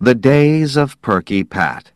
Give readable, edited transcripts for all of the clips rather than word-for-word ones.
The Days of Perky Pat.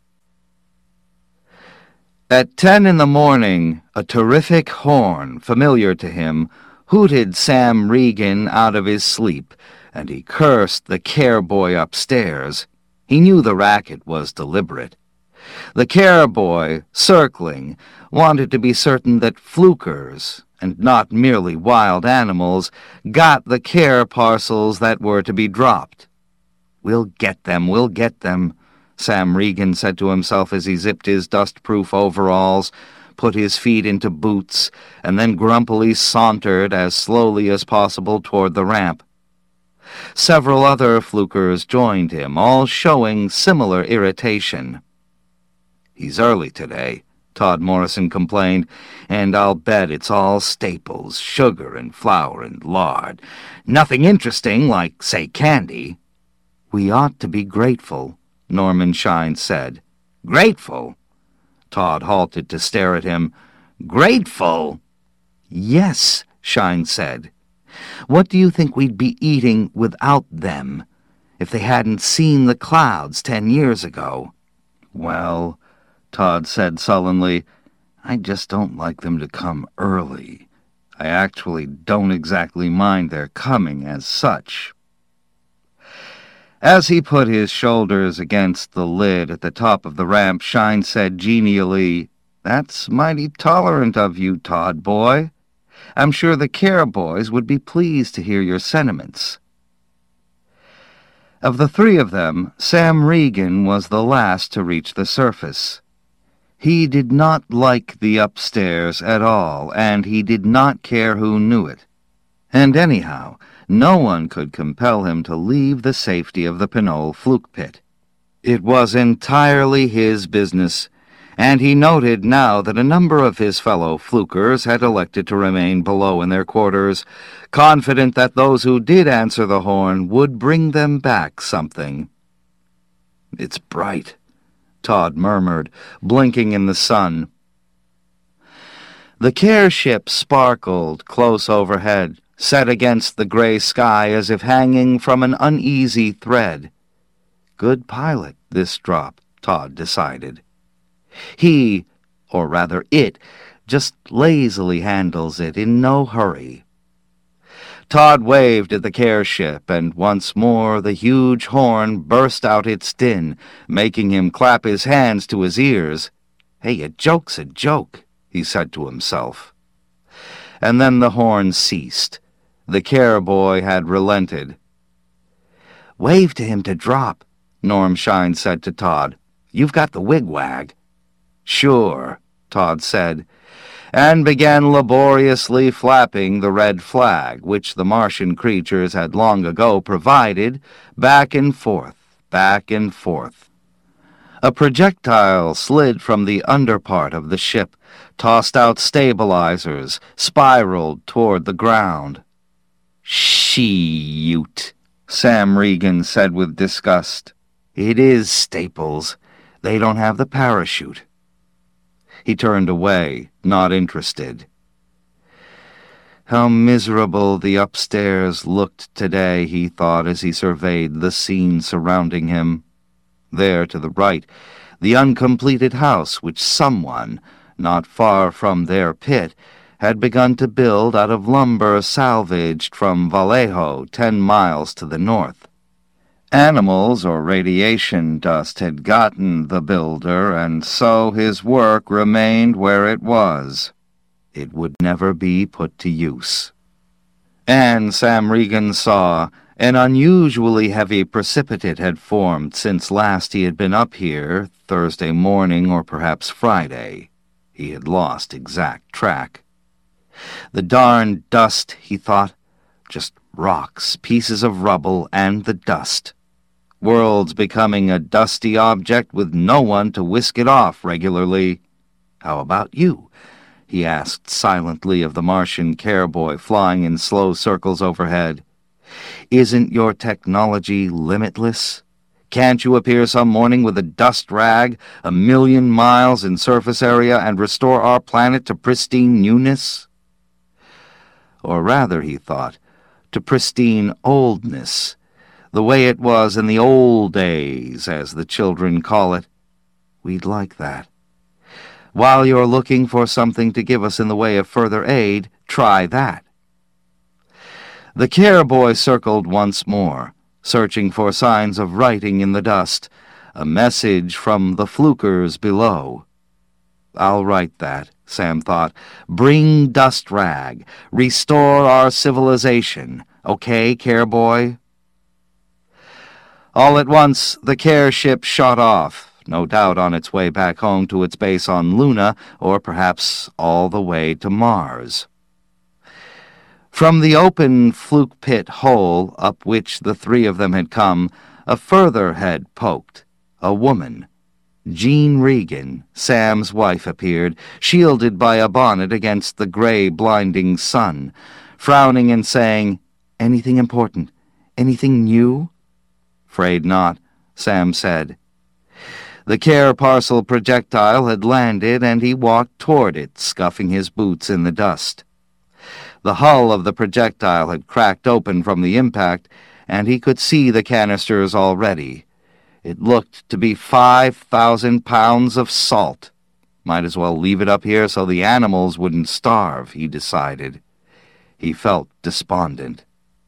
At 10 in the morning, a terrific horn, familiar to him, hooted Sam Regan out of his sleep, and he cursed the care boy upstairs. He knew the racket was deliberate. The care boy, circling, wanted to be certain that flukers, and not merely wild animals, got the care parcels that were to be dropped. We'll get them, Sam Regan said to himself as he zipped his dust-proof overalls, put his feet into boots, and then grumpily sauntered as slowly as possible toward the ramp. Several other flukers joined him, all showing similar irritation. "He's early today," Todd Morrison complained, "and I'll bet it's all staples, sugar and flour and lard. Nothing interesting like, say, candy." "We ought to be grateful," Norman Shine said. "Grateful?" Todd halted to stare at him. "Grateful?" "Yes," Shine said. "What do you think we'd be eating without them, if they hadn't seen the clouds 10 years ago?" "Well," Todd said sullenly, "I just don't like them to come early. I actually don't exactly mind their coming as such." As he put his shoulders against the lid at the top of the ramp, Shine said genially, "That's mighty tolerant of you, Todd boy. I'm sure the care boys would be pleased to hear your sentiments." Of the three of them, Sam Regan was the last to reach the surface. He did not like the upstairs at all, and he did not care who knew it. And anyhow, no one could compel him to leave the safety of the Pinole fluke pit. It was entirely his business, and he noted now that a number of his fellow flukers had elected to remain below in their quarters, confident that those who did answer the horn would bring them back something. "It's bright," Todd murmured, blinking in the sun. The care ship sparkled close overhead, set against the gray sky as if hanging from an uneasy thread. Good pilot, this drop, Todd decided. He, or rather it, just lazily handles it in no hurry. Todd waved at the care ship, and once more the huge horn burst out its din, making him clap his hands to his ears. "Hey, a joke's a joke," he said to himself. And then the horn ceased. The care boy had relented. "Wave to him to drop," Norm Shine said to Todd. "You've got the wigwag." "Sure," Todd said, and began laboriously flapping the red flag, which the Martian creatures had long ago provided, back and forth, back and forth. A projectile slid from the underpart of the ship, tossed out stabilizers, spiraled toward the ground. "Shoot," Sam Regan said with disgust. "It is Staples. They don't have the parachute." He turned away, not interested. How miserable the upstairs looked today, he thought as he surveyed the scene surrounding him. There, to the right, the uncompleted house which someone, not far from their pit, had begun to build out of lumber salvaged from Vallejo 10 miles to the north. Animals or radiation dust had gotten the builder, and so his work remained where it was. It would never be put to use. And Sam Regan saw an unusually heavy precipitate had formed since last he had been up here, Thursday morning or perhaps Friday. He had lost exact track. The darned dust, he thought. Just rocks, pieces of rubble, and the dust. World's becoming a dusty object with no one to whisk it off regularly. "How about you?" he asked silently of the Martian care boy flying in slow circles overhead. "Isn't your technology limitless? Can't you appear some morning with a dust rag, 1,000,000 miles in surface area, and restore our planet to pristine newness?" Or rather, he thought, to pristine oldness. The way it was in the old days, as the children call it. We'd like that. While you're looking for something to give us in the way of further aid, try that." The care boy circled once more, searching for signs of writing in the dust, a message from the flukers below. "I'll write that," Sam thought. "Bring dust rag. Restore our civilization. Okay, care boy?" All at once, the care ship shot off, no doubt on its way back home to its base on Luna, or perhaps all the way to Mars. From the open fluke pit hole up which the three of them had come, a further head poked. A woman. Jean Regan, Sam's wife, appeared, shielded by a bonnet against the gray, blinding sun, frowning and saying, "Anything important? Anything new?" "'Fraid not," Sam said. The care parcel projectile had landed, and he walked toward it, scuffing his boots in the dust. The hull of the projectile had cracked open from the impact, and he could see the canisters already. It looked to be 5,000 pounds of salt. Might as well leave it up here so the animals wouldn't starve, he decided. He felt despondent.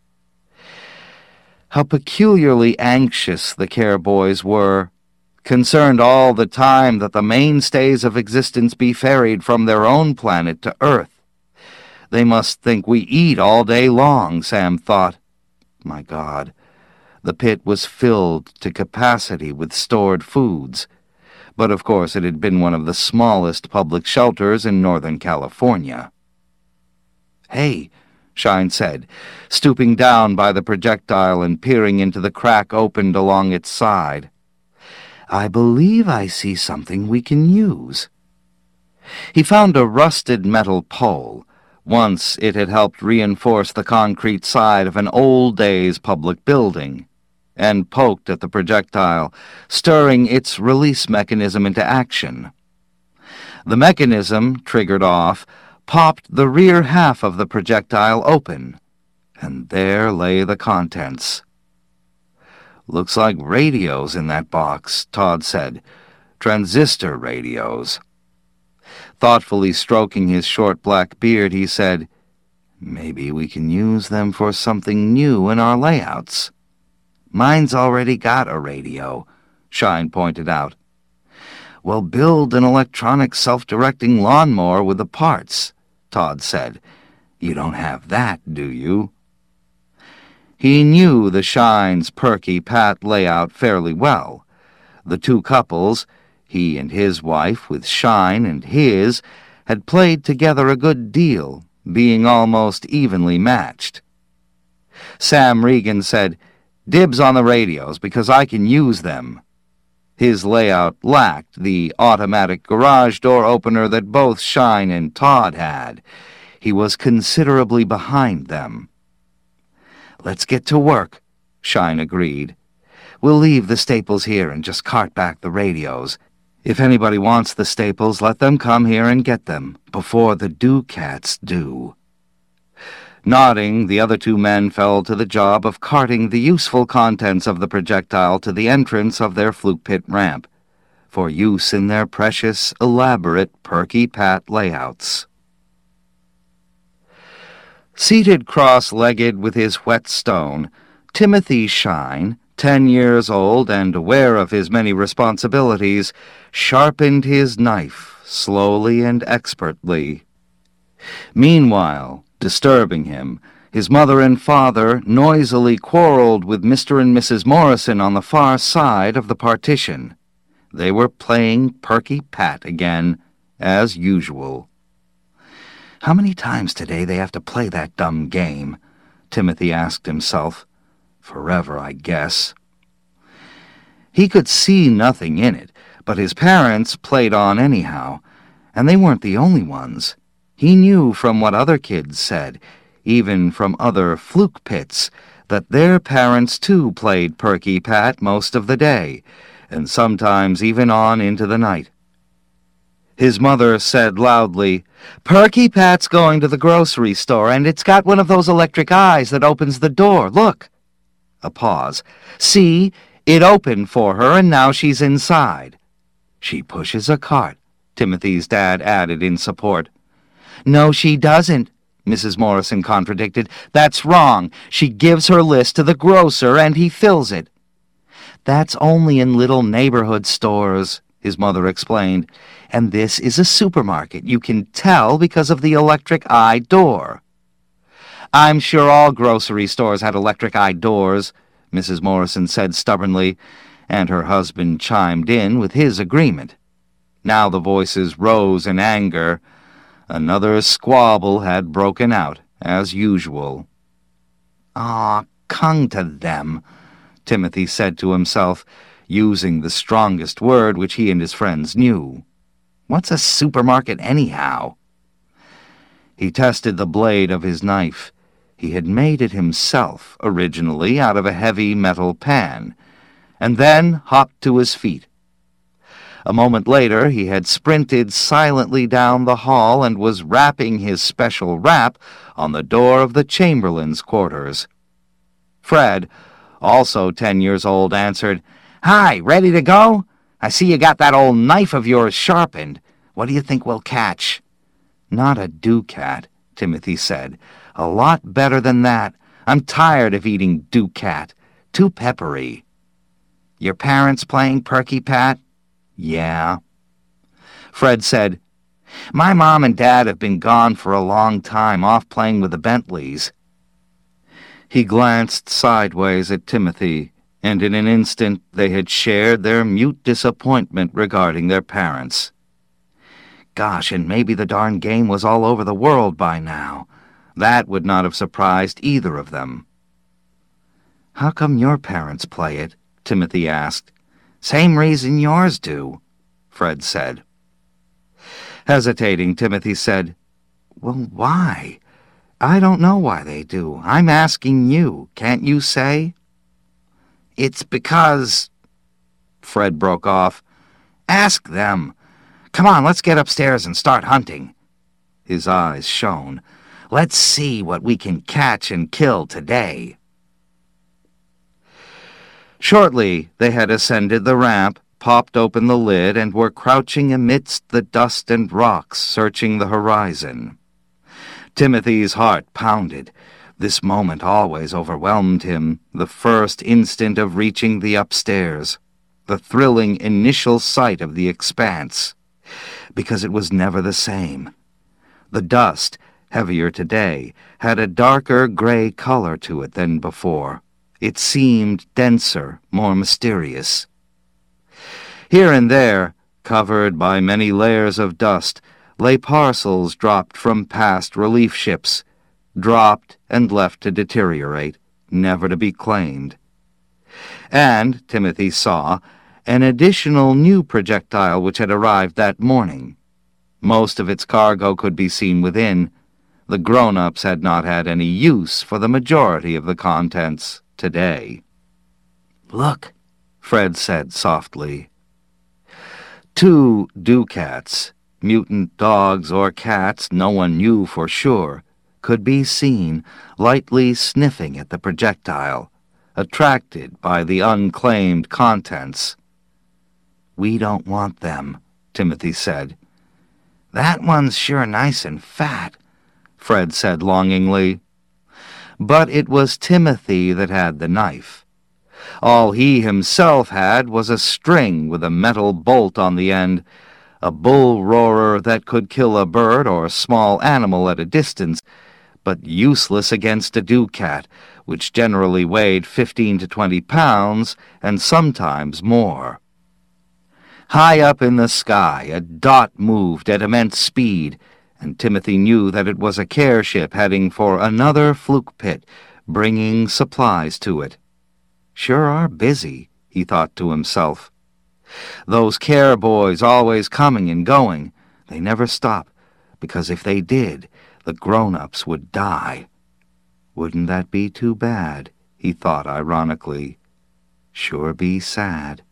How peculiarly anxious the care boys were, concerned all the time that the mainstays of existence be ferried from their own planet to Earth. They must think we eat all day long, Sam thought. My God, the pit was filled to capacity with stored foods, but of course it had been one of the smallest public shelters in Northern California. "Hey," Shine said, stooping down by the projectile and peering into the crack opened along its side. "I believe I see something we can use." He found a rusted metal pole. Once it had helped reinforce the concrete side of an old-days public building, and poked at the projectile, stirring its release mechanism into action. The mechanism, triggered off, popped the rear half of the projectile open, and there lay the contents. "Looks like radios in that box," Todd said. "Transistor radios." Thoughtfully stroking his short black beard, he said, "Maybe we can use them for something new in our layouts." "Mine's already got a radio," Shine pointed out. "Well, build an electronic self-directing lawnmower with the parts," Todd said. "You don't have that, do you?" He knew the Shine's perky pat layout fairly well. The two couples, he and his wife with Shine and his, had played together a good deal, being almost evenly matched. Sam Regan said, "Dibs on the radios, because I can use them." His layout lacked the automatic garage door opener that both Shine and Todd had. He was considerably behind them. "Let's get to work," Shine agreed. "We'll leave the staples here and just cart back the radios. If anybody wants the staples, let them come here and get them, before the do-cats do." Nodding, the other two men fell to the job of carting the useful contents of the projectile to the entrance of their fluke pit ramp, for use in their precious, elaborate, perky pat layouts. Seated cross-legged with his whetstone, Timothy Shine, 10 years old and aware of his many responsibilities, sharpened his knife slowly and expertly. Meanwhile, disturbing him, his mother and father noisily quarreled with Mr. and Mrs. Morrison on the far side of the partition. They were playing Perky Pat again, as usual. How many times today they have to play that dumb game? Timothy asked himself. Forever, I guess. He could see nothing in it, but his parents played on anyhow, and they weren't the only ones. He knew from what other kids said, even from other fluke pits, that their parents too played Perky Pat most of the day, and sometimes even on into the night. His mother said loudly, "Perky Pat's going to the grocery store, and it's got one of those electric eyes that opens the door. Look." A pause. "See, it opened for her, and now she's inside." "She pushes a cart," Timothy's dad added in support. "No, she doesn't," Mrs. Morrison contradicted. "That's wrong. She gives her list to the grocer, and he fills it." "That's only in little neighborhood stores," his mother explained. "And this is a supermarket. You can tell because of the electric eye door." "I'm sure all grocery stores had electric eye doors," Mrs. Morrison said stubbornly, and her husband chimed in with his agreement. Now the voices rose in anger. Another squabble had broken out, as usual. "Aw, cung to them," Timothy said to himself, using the strongest word which he and his friends knew. "What's a supermarket anyhow?" He tested the blade of his knife. He had made it himself, originally, out of a heavy metal pan, and then hopped to his feet. A moment later he had sprinted silently down the hall and was rapping his special rap on the door of the Chamberlain's quarters. Fred, also 10 years old, answered, "Hi, ready to go? I see you got that old knife of yours sharpened. What do you think we'll catch?" "Not a ducat," Timothy said. "A lot better than that. I'm tired of eating ducat. Too peppery." "Your parents playing Perky Pat?" "Yeah." Fred said, "My mom and dad have been gone for a long time, off playing with the Bentleys." He glanced sideways at Timothy, and in an instant they had shared their mute disappointment regarding their parents. Gosh, and maybe the darn game was all over the world by now. That would not have surprised either of them. "How come your parents play it?" Timothy asked. "Same reason yours do," Fred said. Hesitating, Timothy said, "Well, why? I don't know why they do. I'm asking you. Can't you say?" "It's because—" Fred broke off. "Ask them. Come on, let's get upstairs and start hunting." His eyes shone. "Let's see what we can catch and kill today." Shortly they had ascended the ramp, popped open the lid, and were crouching amidst the dust and rocks, searching the horizon. Timothy's heart pounded. This moment always overwhelmed him, the first instant of reaching the upstairs, the thrilling initial sight of the expanse, because it was never the same. The dust, heavier today, had a darker gray color to it than before. It seemed denser, more mysterious. Here and there, covered by many layers of dust, lay parcels dropped from past relief ships, dropped and left to deteriorate, never to be claimed. And, Timothy saw, an additional new projectile which had arrived that morning. Most of its cargo could be seen within. The grown-ups had not had any use for the majority of the contents today. "Look," Fred said softly. 2 ducats, mutant dogs or cats, no one knew for sure, could be seen lightly sniffing at the projectile, attracted by the unclaimed contents. "We don't want them," Timothy said. "That one's sure nice and fat," Fred said longingly. But it was Timothy that had the knife. All he himself had was a string with a metal bolt on the end, a bull-roarer that could kill a bird or small animal at a distance, but useless against a ducat, which generally weighed 15 to 20 pounds, and sometimes more. High up in the sky, a dot moved at immense speed, and Timothy knew that it was a care ship heading for another fluke pit, bringing supplies to it. "Sure are busy," he thought to himself. "Those care boys always coming and going. They never stop, because if they did, the grown-ups would die. Wouldn't that be too bad?" he thought ironically. "Sure be sad."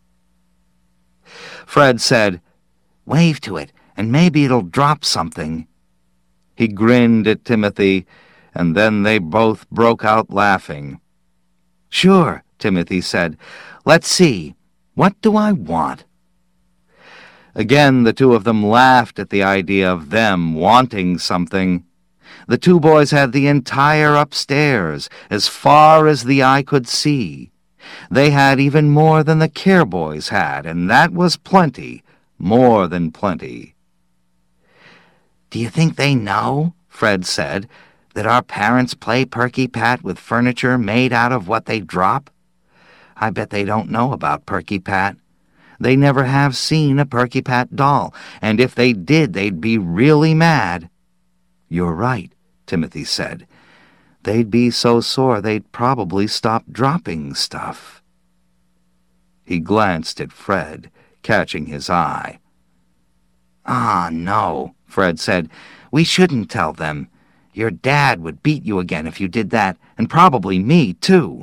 Fred said, "Wave to it, and maybe it'll drop something." He grinned at Timothy, and then they both broke out laughing. "Sure," Timothy said. "Let's see. What do I want?" Again, the two of them laughed at the idea of them wanting something. The two boys had the entire upstairs, as far as the eye could see. They had even more than the Care Boys had, and that was plenty, more than plenty. "Do you think they know," Fred said, "that our parents play Perky Pat with furniture made out of what they drop? I bet they don't know about Perky Pat. They never have seen a Perky Pat doll, and if they did, they'd be really mad." "You're right," Timothy said. "They'd be so sore they'd probably stop dropping stuff." He glanced at Fred, catching his eye. "Ah, no," Fred said. "We shouldn't tell them. Your dad would beat you again if you did that, and probably me, too."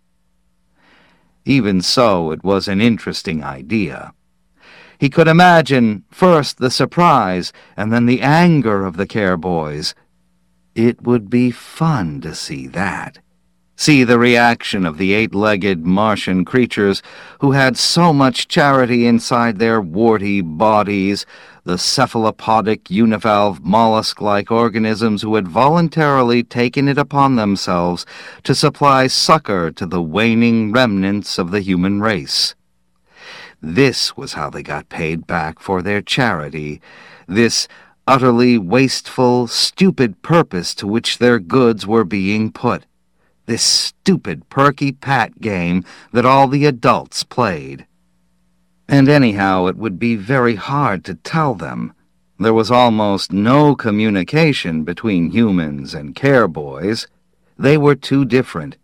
Even so, it was an interesting idea. He could imagine first the surprise and then the anger of the Care Boys. It would be fun to see that. See the reaction of the eight-legged Martian creatures who had so much charity inside their warty bodies, the cephalopodic, univalve, mollusk-like organisms who had voluntarily taken it upon themselves to supply succor to the waning remnants of the human race. This was how they got paid back for their charity, this utterly wasteful, stupid purpose to which their goods were being put, this stupid Perky Pat game that all the adults played. And anyhow, it would be very hard to tell them. There was almost no communication between humans and Care Boys. They were too different.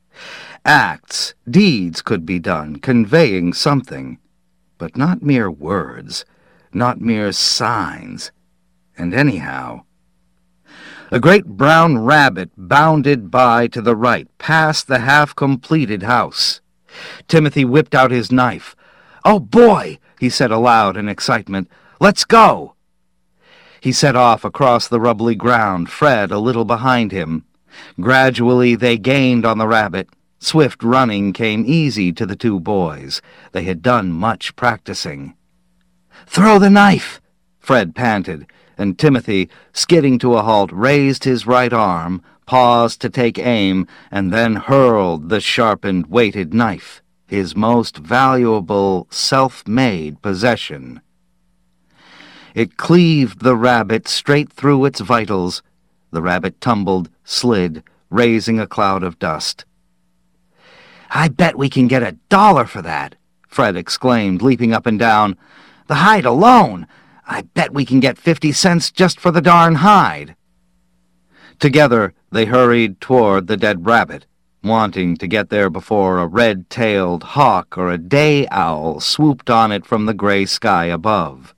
Acts, deeds could be done, conveying something, but not mere words, not mere signs. And anyhow, a great brown rabbit bounded by to the right, past the half-completed house. Timothy whipped out his knife. "Oh, boy!" he said aloud in excitement. "Let's go!" He set off across the rubbly ground, Fred a little behind him. Gradually they gained on the rabbit. Swift running came easy to the two boys. They had done much practicing. "Throw the knife!" Fred panted, and Timothy, skidding to a halt, raised his right arm, paused to take aim, and then hurled the sharpened, weighted knife, his most valuable, self-made possession. It cleaved the rabbit straight through its vitals. The rabbit tumbled, slid, raising a cloud of dust. "I bet we can get $1 for that," Fred exclaimed, leaping up and down. "The hide alone! I bet we can get 50 cents just for the darn hide." Together they hurried toward the dead rabbit, wanting to get there before a red-tailed hawk or a day owl swooped on it from the gray sky above.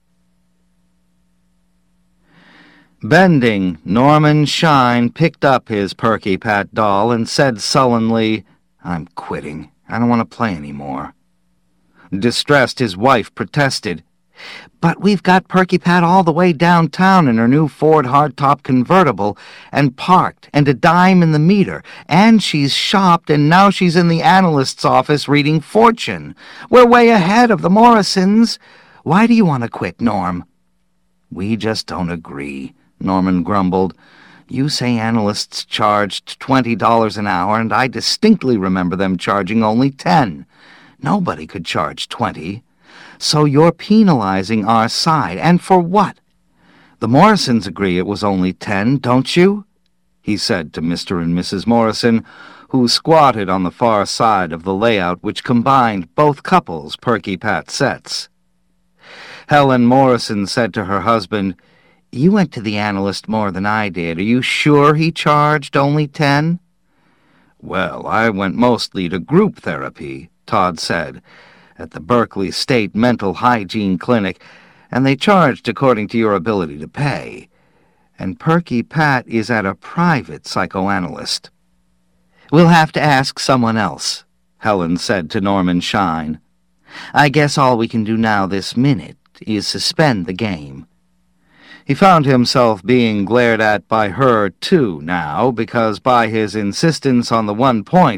Bending, Norman Shine picked up his Perky Pat doll and said sullenly, "I'm quitting. I don't want to play any more." Distressed, his wife protested. "But we've got Perky Pat all the way downtown in her new Ford hardtop convertible, and parked, and a dime in the meter, and she's shopped, and now she's in the analyst's office reading Fortune. We're way ahead of the Morrisons. Why do you want to quit, Norm?" "We just don't agree," Norman grumbled. "You say analysts charged $20 an hour, and I distinctly remember them charging only 10. Nobody could charge 20. So you're penalizing our side, and for what? The Morrisons agree it was only 10, don't you?" he said to Mr. and Mrs. Morrison, who squatted on the far side of the layout which combined both couples' Perky Pat sets. Helen Morrison said to her husband, "You went to the analyst more than I did. Are you sure he charged only 10? "Well, I went mostly to group therapy," Todd said, "at the Berkeley State Mental Hygiene Clinic, and they charged according to your ability to pay. And Perky Pat is at a private psychoanalyst." "We'll have to ask someone else," Helen said to Norman Shine. "I guess all we can do now this minute is suspend the game." He found himself being glared at by her, too, now, because by his insistence on the one point,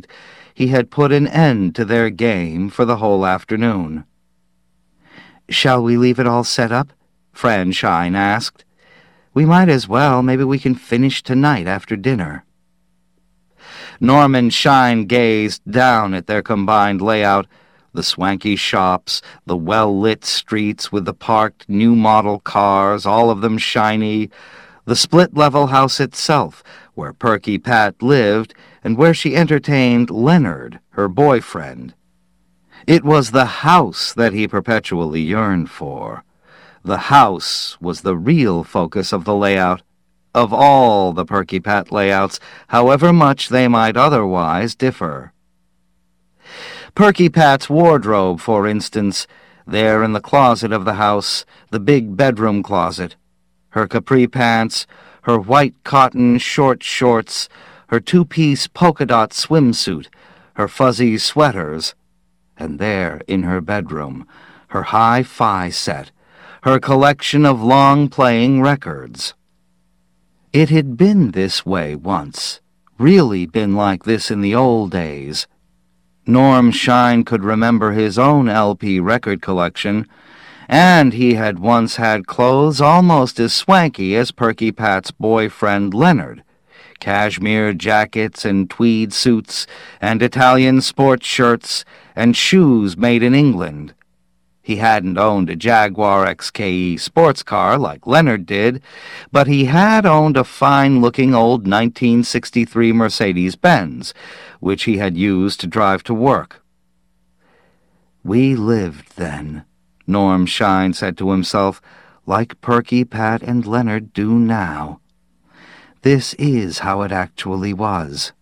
he had put an end to their game for the whole afternoon. "Shall we leave it all set up?" Fran Shine asked. "We might as well. Maybe we can finish tonight after dinner." Norman Shine gazed down at their combined layout, the swanky shops, the well-lit streets with the parked new-model cars, all of them shiny, the split-level house itself, where Perky Pat lived and where she entertained Leonard, her boyfriend. It was the house that he perpetually yearned for. The house was the real focus of the layout, of all the Perky Pat layouts, however much they might otherwise differ. Perky Pat's wardrobe, for instance, there in the closet of the house, the big bedroom closet. Her capri pants, her white cotton short shorts, her two-piece polka-dot swimsuit, her fuzzy sweaters, and there in her bedroom, her hi-fi set, her collection of long-playing records. It had been this way once, really been like this in the old days. Norm Shine could remember his own LP record collection, and he had once had clothes almost as swanky as Perky Pat's boyfriend Leonard, cashmere jackets and tweed suits and Italian sports shirts and shoes made in England. He hadn't owned a Jaguar XKE sports car like Leonard did, but he had owned a fine-looking old 1963 Mercedes-Benz, which he had used to drive to work. "We lived then," Norm Shine said to himself, "like Perky Pat and Leonard do now. This is how it actually was."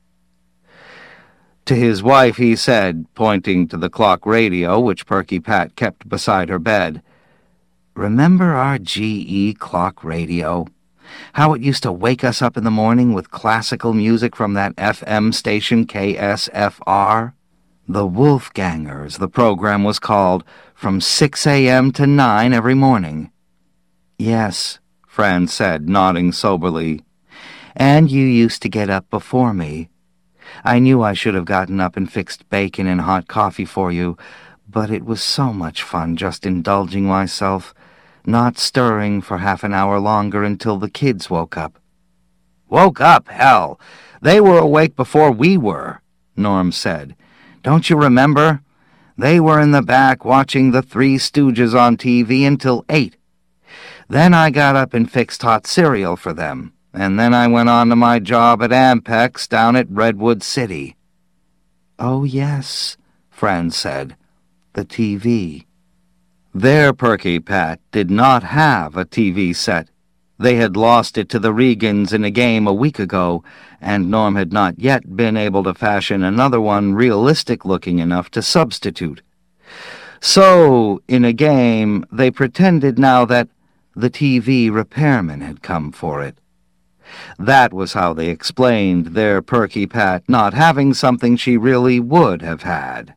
To his wife he said, pointing to the clock radio which Perky Pat kept beside her bed, "Remember our GE clock radio? How it used to wake us up in the morning with classical music from that FM station KSFR? The Wolfgangers, the program was called, from 6 a.m. to 9 every morning." "Yes," Fran said, nodding soberly. "And you used to get up before me. I knew I should have gotten up and fixed bacon and hot coffee for you, but it was so much fun just indulging myself, not stirring for half an hour longer until the kids woke up." "Woke up, hell! They were awake before we were," Norm said. "Don't you remember? They were in the back watching the Three Stooges on TV until 8. Then I got up and fixed hot cereal for them, and then I went on to my job at Ampex down at Redwood City." "Oh, yes," Fran said, "the TV." Their Perky Pat did not have a TV set. They had lost it to the Regans in a game a week ago, and Norm had not yet been able to fashion another one realistic-looking enough to substitute. So, in a game, they pretended now that the TV repairman had come for it. That was how they explained their Perky Pat not having something she really would have had.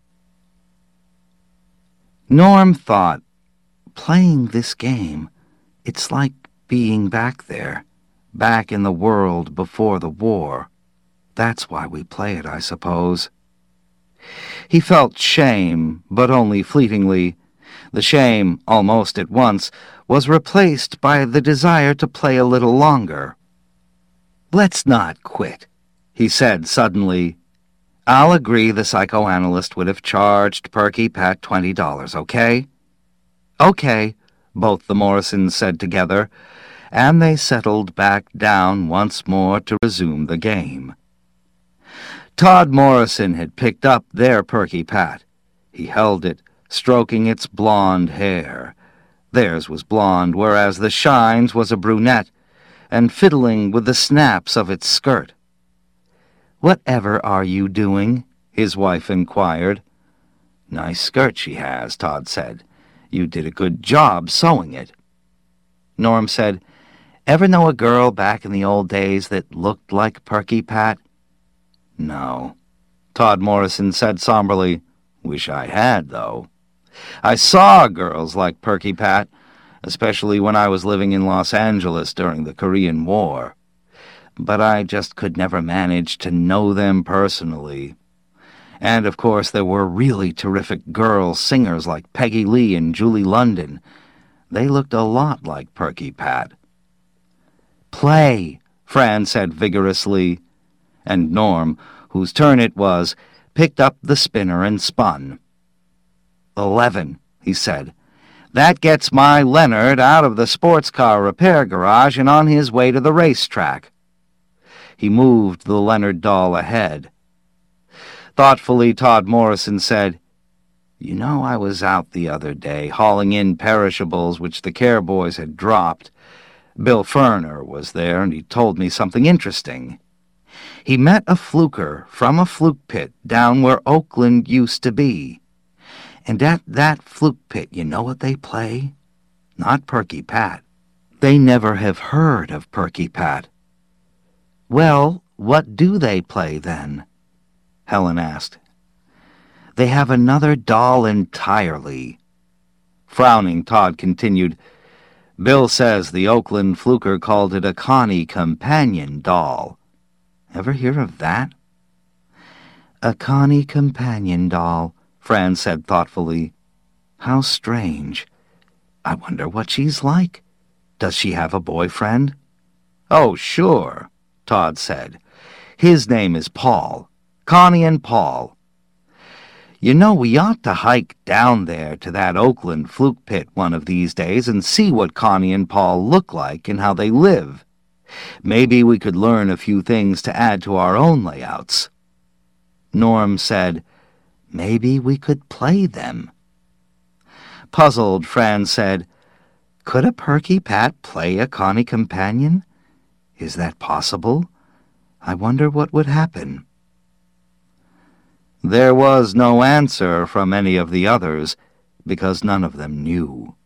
Norm thought, playing this game, it's like being back there, back in the world before the war. That's why we play it, I suppose. He felt shame, but only fleetingly. The shame, almost at once, was replaced by the desire to play a little longer. "Let's not quit," he said suddenly. "I'll agree the psychoanalyst would have charged Perky Pat $20, okay?" "Okay," both the Morrisons said together, and they settled back down once more to resume the game. Todd Morrison had picked up their Perky Pat. He held it, stroking its blonde hair. Theirs was blonde, whereas the Shine's was a brunette, and fiddling with the snaps of its skirt. "Whatever are you doing?" his wife inquired. "Nice skirt she has," Todd said. "You did a good job sewing it." Norm said, "Ever know a girl back in the old days that looked like Perky Pat?" "No." Todd Morrison said somberly, "Wish I had, though. I saw girls like Perky Pat, especially when I was living in Los Angeles during the Korean War. But I just could never manage to know them personally. And, of course, there were really terrific girl singers like Peggy Lee and Julie London. They looked a lot like Perky Pat. "Play," Fran said vigorously, and Norm, whose turn it was, picked up the spinner and spun. 11, he said. "That gets my Leonard out of the sports car repair garage and on his way to the racetrack." He moved the Leonard doll ahead. Thoughtfully, Todd Morrison said, "You know, I was out the other day hauling in perishables which the Care Boys had dropped. Bill Ferner was there, and he told me something interesting. He met a fluker from a fluke pit down where Oakland used to be. And at that fluke pit, you know what they play? Not Perky Pat. They never have heard of Perky Pat." "Well, what do they play, then?" Helen asked. "They have another doll entirely." Frowning, Todd continued, "Bill says the Oakland fluker called it a Connie Companion doll. Ever hear of that?" "A Connie Companion doll," Fran said thoughtfully. "How strange. I wonder what she's like. Does she have a boyfriend?" "Oh, sure," Todd said. "His name is Paul. Connie and Paul. You know, we ought to hike down there to that Oakland fluke pit one of these days and see what Connie and Paul look like and how they live. Maybe we could learn a few things to add to our own layouts." Norm said, "Maybe we could play them." Puzzled, Fran said, "Could a Perky Pat play a Connie Companion? Is that possible? I wonder what would happen." There was no answer from any of the others, because none of them knew.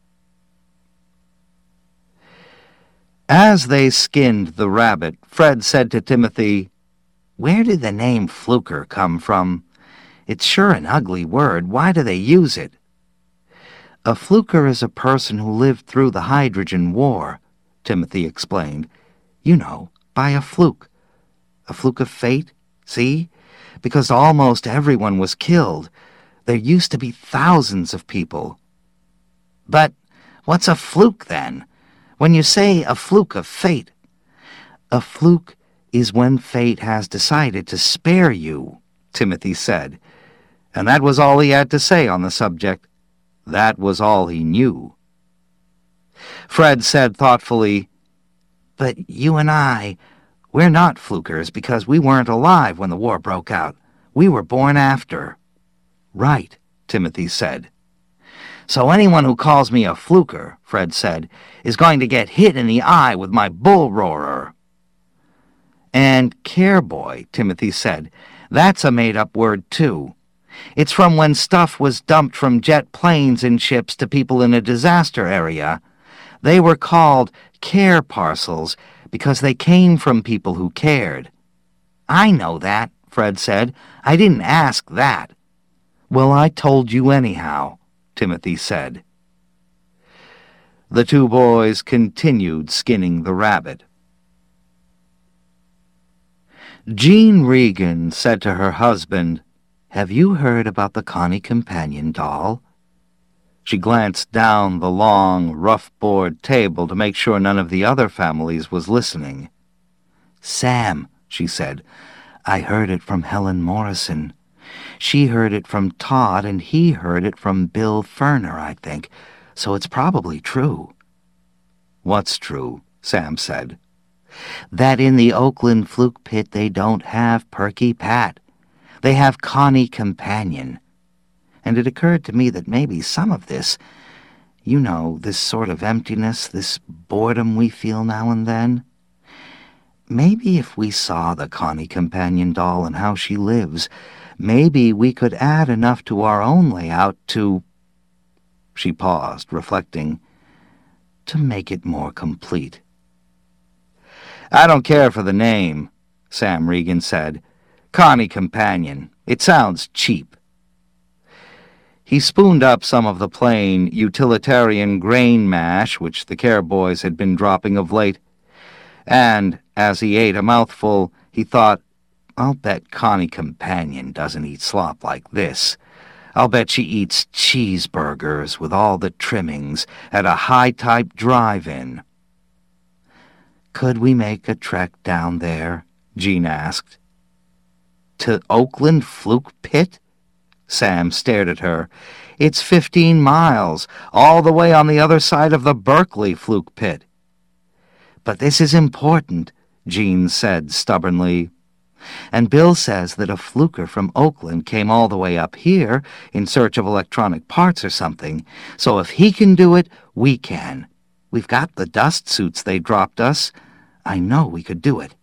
As they skinned the rabbit, Fred said to Timothy, "Where did the name Fluker come from? It's sure an ugly word. Why do they use it?" "A fluker is a person who lived through the Hydrogen War," Timothy explained. "You know, by a fluke. A fluke of fate, see? Because almost everyone was killed. There used to be thousands of people." "But what's a fluke, then? When you say a fluke of fate?" "A fluke is when fate has decided to spare you," Timothy said. And that was all he had to say on the subject. That was all he knew. Fred said thoughtfully, "But you and we're not flukers because we weren't alive when the war broke out. We were born after." "Right," Timothy said. "So anyone who calls me a fluker," Fred said, "is going to get hit in the eye with my bull roarer." "And Care Boy," Timothy said, "that's a made-up word, too. It's from when stuff was dumped from jet planes and ships to people in a disaster area. They were called care parcels because they came from people who cared." "I know that," Fred said. "I didn't ask that." "Well, I told you anyhow," Timothy said. The two boys continued skinning the rabbit. Jean Regan said to her husband, "Have you heard about the Connie Companion doll?" She glanced down the long, rough-board table to make sure none of the other families was listening. "Sam," she said, "I heard it from Helen Morrison. She heard it from Todd, and he heard it from Bill Ferner, I think, so it's probably true." "What's true?" Sam said. "That in the Oakland fluke pit they don't have Perky Pat. They have Connie Companion. And it occurred to me that maybe some of this, you know, this sort of emptiness, this boredom we feel now and then, maybe if we saw the Connie Companion doll and how she lives, maybe we could add enough to our own layout to—" She paused, reflecting, "to make it more complete." "I don't care for the name," Sam Regan said. "Connie Companion. It sounds cheap." He spooned up some of the plain, utilitarian grain mash which the Care Boys had been dropping of late, and, as he ate a mouthful, he thought, I'll bet Connie Companion doesn't eat slop like this. I'll bet she eats cheeseburgers with all the trimmings at a high-type drive-in." "Could we make a trek down there?" Jean asked. "To Oakland Fluke Pit?" Sam stared at her. "It's 15 miles, all the way on the other side of the Berkeley Fluke Pit." "But this is important," Jean said stubbornly. "And Bill says that a fluker from Oakland came all the way up here in search of electronic parts or something. So if he can do it, we can. We've got the dust suits they dropped us. I know we could do it."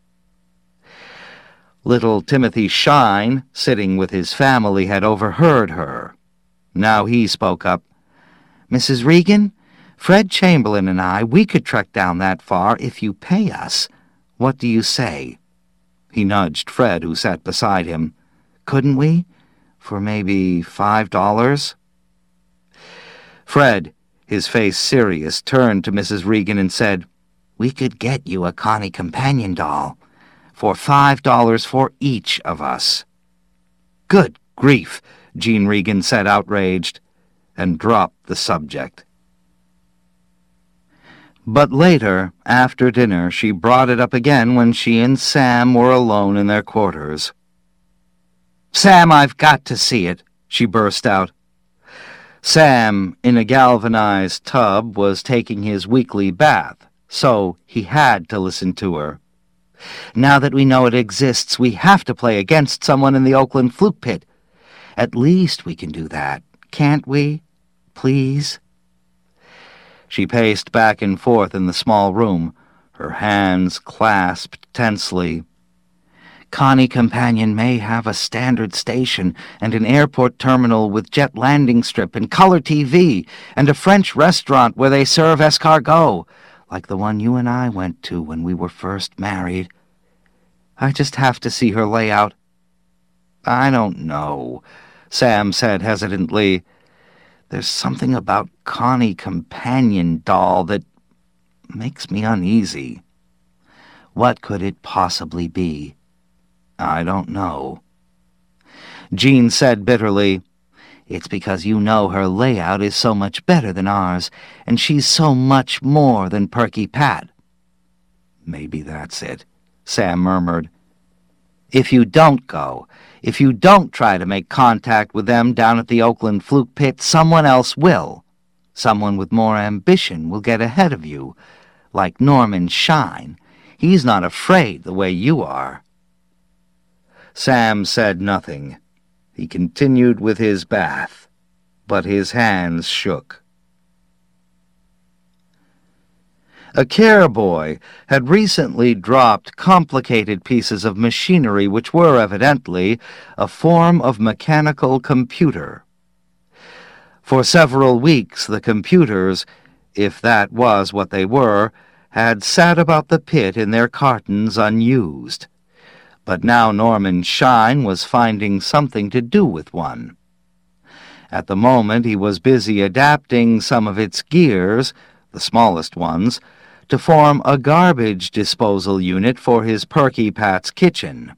Little Timothy Shine, sitting with his family, had overheard her. Now he spoke up. "Mrs. Regan, Fred Chamberlain and we could trek down that far if you pay us. What do you say?" He nudged Fred, who sat beside him. "Couldn't we? For maybe $5? Fred, his face serious, turned to Mrs. Regan and said, "We could get you a Connie Companion doll. For $5 for each of us." "Good grief," Jean Regan said, outraged, and dropped the subject. But later, after dinner, she brought it up again when she and Sam were alone in their quarters. "Sam, I've got to see it," she burst out. Sam, in a galvanized tub, was taking his weekly bath, so he had to listen to her. "Now that we know it exists, we have to play against someone in the Oakland Fluke Pit. At least we can do that, can't we? Please?" She paced back and forth in the small room, her hands clasped tensely. "Connie Companion may have a standard station and an airport terminal with jet landing strip and color TV and a French restaurant where they serve escargot, like the one you and I went to when we were first married. I just have to see her layout." "I don't know," Sam said hesitantly. "There's something about Connie Companion doll that makes me uneasy." "What could it possibly be?" "I don't know." Jean said bitterly, "It's because you know her layout is so much better than ours, and she's so much more than Perky Pat." "Maybe that's it," Sam murmured. "If you don't go, if you don't try to make contact with them down at the Oakland Fluke Pit, someone else will. Someone with more ambition will get ahead of you, like Norman Shine. He's not afraid the way you are." Sam said nothing. He continued with his bath, but his hands shook. A care boy had recently dropped complicated pieces of machinery which were evidently a form of mechanical computer. For several weeks the computers, if that was what they were, had sat about the pit in their cartons unused. But now Norman Shine was finding something to do with one. At the moment he was busy adapting some of its gears, the smallest ones, to form a garbage disposal unit for his Perky Pat's kitchen.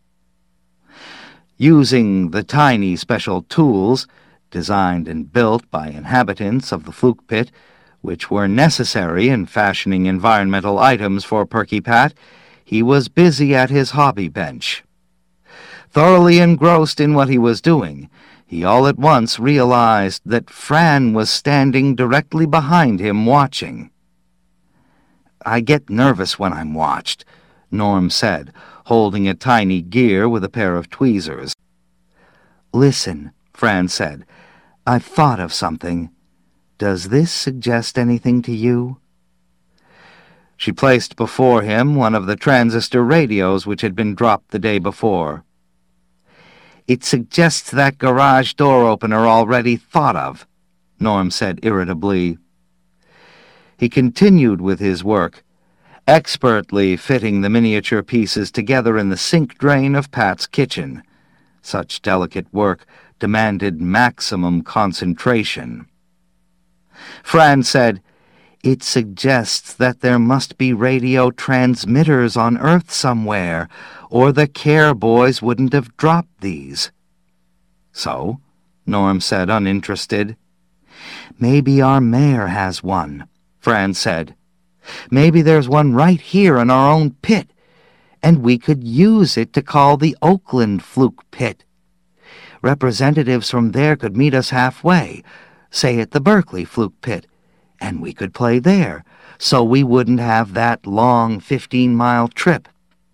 Using the tiny special tools, designed and built by inhabitants of the Fluke Pit, which were necessary in fashioning environmental items for Perky Pat, he was busy at his hobby bench. Thoroughly engrossed in what he was doing, he all at once realized that Fran was standing directly behind him watching. "I get nervous when I'm watched," Norm said, holding a tiny gear with a pair of tweezers. "Listen," Fran said, "I've thought of something. Does this suggest anything to you?" She placed before him one of the transistor radios which had been dropped the day before. "It suggests that garage door opener already thought of," Norm said irritably. He continued with his work, expertly fitting the miniature pieces together in the sink drain of Pat's kitchen. Such delicate work demanded maximum concentration. Fran said, It suggests that there must be radio transmitters on Earth somewhere, or the Care Boys wouldn't have dropped these." "So?" Norm said, uninterested. "Maybe our mayor has one," Fran said. "Maybe there's one right here in our own pit, and we could use it to call the Oakland Fluke Pit. Representatives from there could meet us halfway, say at the Berkeley Fluke Pit, and we could play there, so we wouldn't have that long 15-mile trip."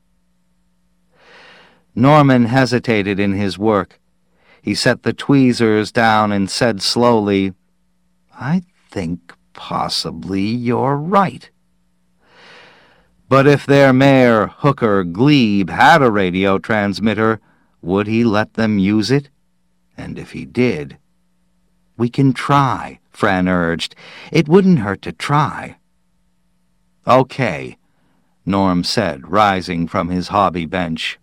Norman hesitated in his work. He set the tweezers down and said slowly, "I think possibly you're right." But if their mayor, Hooker Glebe, had a radio transmitter, would he let them use it? And if he did... "We can try," Fran urged. "It wouldn't hurt to try." "Okay," Norm said, rising from his hobby bench.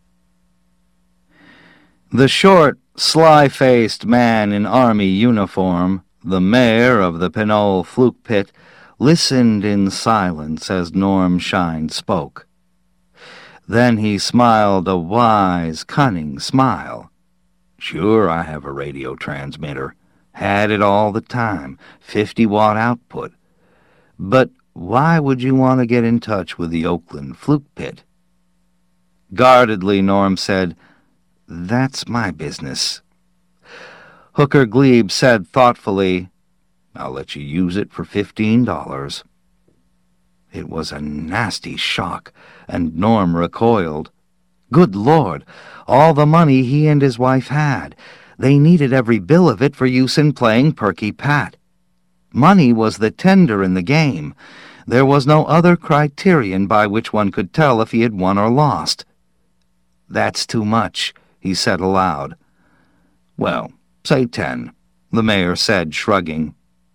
The short, sly-faced man in army uniform, the mayor of the Pinole Fluke Pit, listened in silence as Norm Shine spoke. Then he smiled a wise, cunning smile. "Sure, I have a radio transmitter. Had it all the time, 50-watt output. But why would you want to get in touch with the Oakland Fluke Pit?" Guardedly, Norm said, "That's my business." Hooker Glebe said thoughtfully, "I'll let you use it for $15. It was a nasty shock, and Norm recoiled. Good Lord, all the money he and his wife had. They needed every bill of it for use in playing Perky Pat. Money was the tender in the game. There was no other criterion by which one could tell if he had won or lost. "That's too much," he said aloud. "Well, say 10, the mayor said, shrugging.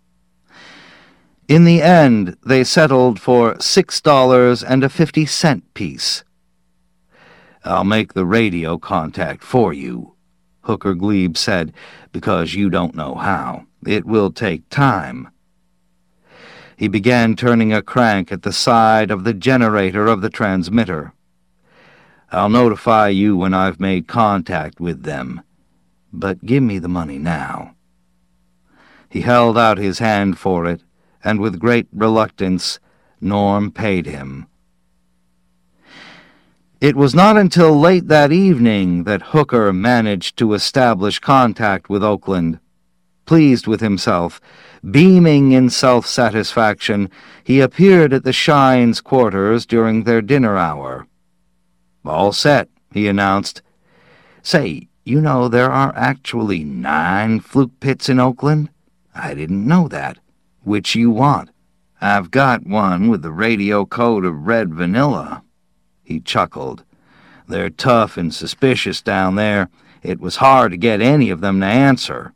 In the end, they settled for $6 and a 50-cent piece. "I'll make the radio contact for you," Hooker Glebe said, "because you don't know how. It will take time." He began turning a crank at the side of the generator of the transmitter. "I'll notify you when I've made contact with them. But give me the money now." He held out his hand for it, and with great reluctance, Norm paid him. It was not until late that evening that Hooker managed to establish contact with Oakland. Pleased with himself, beaming in self-satisfaction, he appeared at the Shines' quarters during their dinner hour. "All set," he announced. "Say, you know there are actually 9 Fluke Pits in Oakland? I didn't know that. Which you want? I've got one with the radio code of red vanilla." He chuckled. "They're tough and suspicious down there. It was hard to get any of them to answer."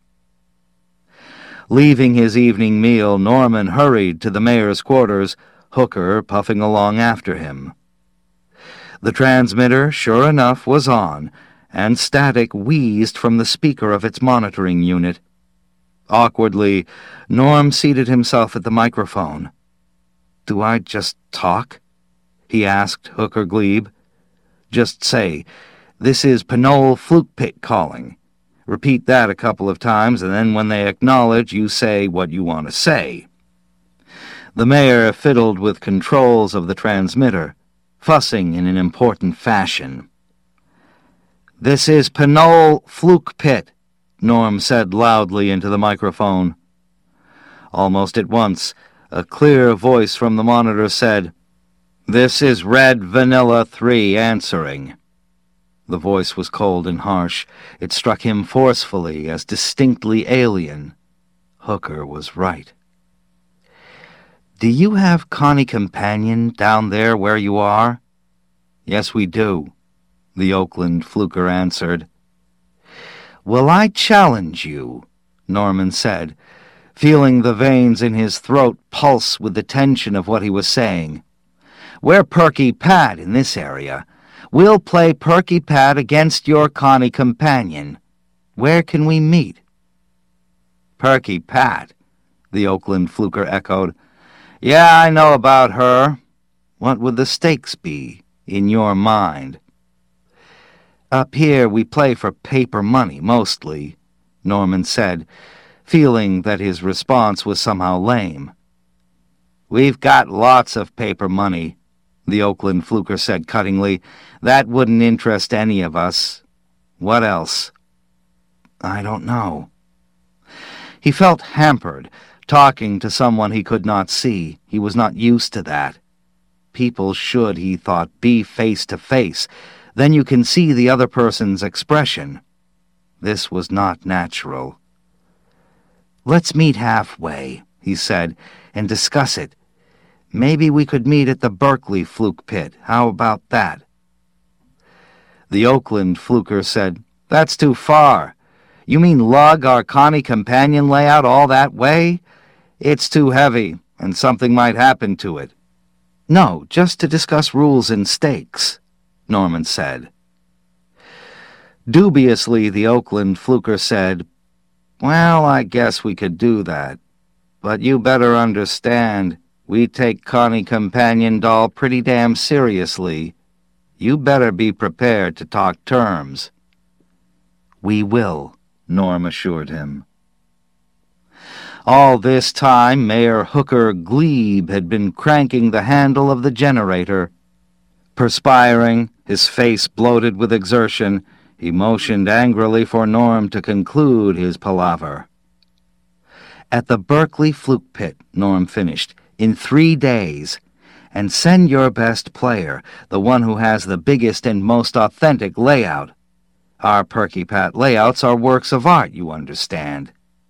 Leaving his evening meal, Norman hurried to the mayor's quarters, Hooker puffing along after him. The transmitter, sure enough, was on, and static wheezed from the speaker of its monitoring unit. Awkwardly, Norm seated himself at the microphone. "Do I just talk?" he asked Hooker Glebe. "Just say, 'This is Pinole Fluke Pit calling.' Repeat that a couple of times, and then when they acknowledge, you say what you want to say." The mayor fiddled with controls of the transmitter, fussing in an important fashion. "This is Pinole Fluke Pit," Norm said loudly into the microphone. Almost at once, a clear voice from the monitor said, "This is Red Vanilla 3 answering." The voice was cold and harsh. It struck him forcefully as distinctly alien. Hooker was right. "Do you have Connie Companion down there where you are?" "Yes, we do," the Oakland Fluker answered. "Well, I challenge you," Norman said, feeling the veins in his throat pulse with the tension of what he was saying. "We're Perky Pat in this area. We'll play Perky Pat against your Connie Companion. Where can we meet?" "Perky Pat," the Oakland Fluker echoed. Yeah, I know about her. What would the stakes be, in your mind? Up here we play for paper money, mostly, Norman said, feeling that his response was somehow lame. We've got lots of paper money, the Oakland fluker said cuttingly. That wouldn't interest any of us. What else? I don't know. He felt hampered, talking to someone he could not see. He was not used to that. People should, he thought, be face to face. Then you can see the other person's expression. This was not natural. Let's meet halfway, he said, and discuss it. Maybe we could meet at the Berkeley fluke pit. How about that? The Oakland fluker said, That's too far. You mean lug our Connie companion layout all that way? It's too heavy, and something might happen to it. No, just to discuss rules and stakes, Norman said. Dubiously, the Oakland fluker said, Well, I guess we could do that. But you better understand, we take Connie Companion doll pretty damn seriously. You better be prepared to talk terms. We will, Norm assured him. All this time, Mayor Hooker Glebe had been cranking the handle of the generator. Perspiring, his face bloated with exertion, he motioned angrily for Norm to conclude his palaver. At the Berkeley fluke pit, Norm finished, in 3 days, and send your best player, the one who has the biggest and most authentic layout. Our Perky Pat layouts are works of art, you understand.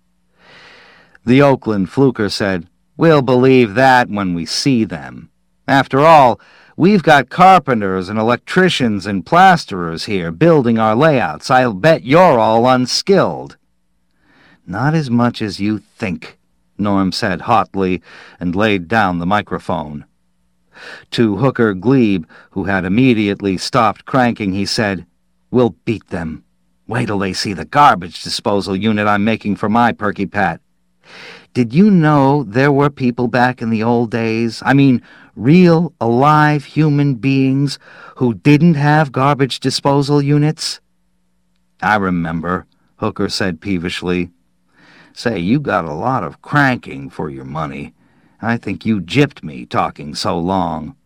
The Oakland fluker said, We'll believe that when we see them. After all, we've got carpenters and electricians and plasterers here building our layouts. I'll bet you're all unskilled. Not as much as you think, Norm said hotly, and laid down the microphone. To Hooker Glebe, who had immediately stopped cranking, he said, We'll beat them. Wait till they see the garbage disposal unit I'm making for my Perky Pat. Did you know there were people back in the old days, I mean real, alive human beings, who didn't have garbage disposal units? I remember, Hooker said peevishly. Say, you got a lot of cranking for your money. I think you gypped me talking so long.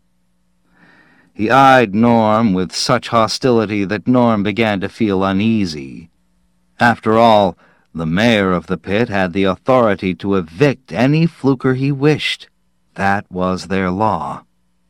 He eyed Norm with such hostility that Norm began to feel uneasy. After all, the mayor of the pit had the authority to evict any fluker he wished. That was their law.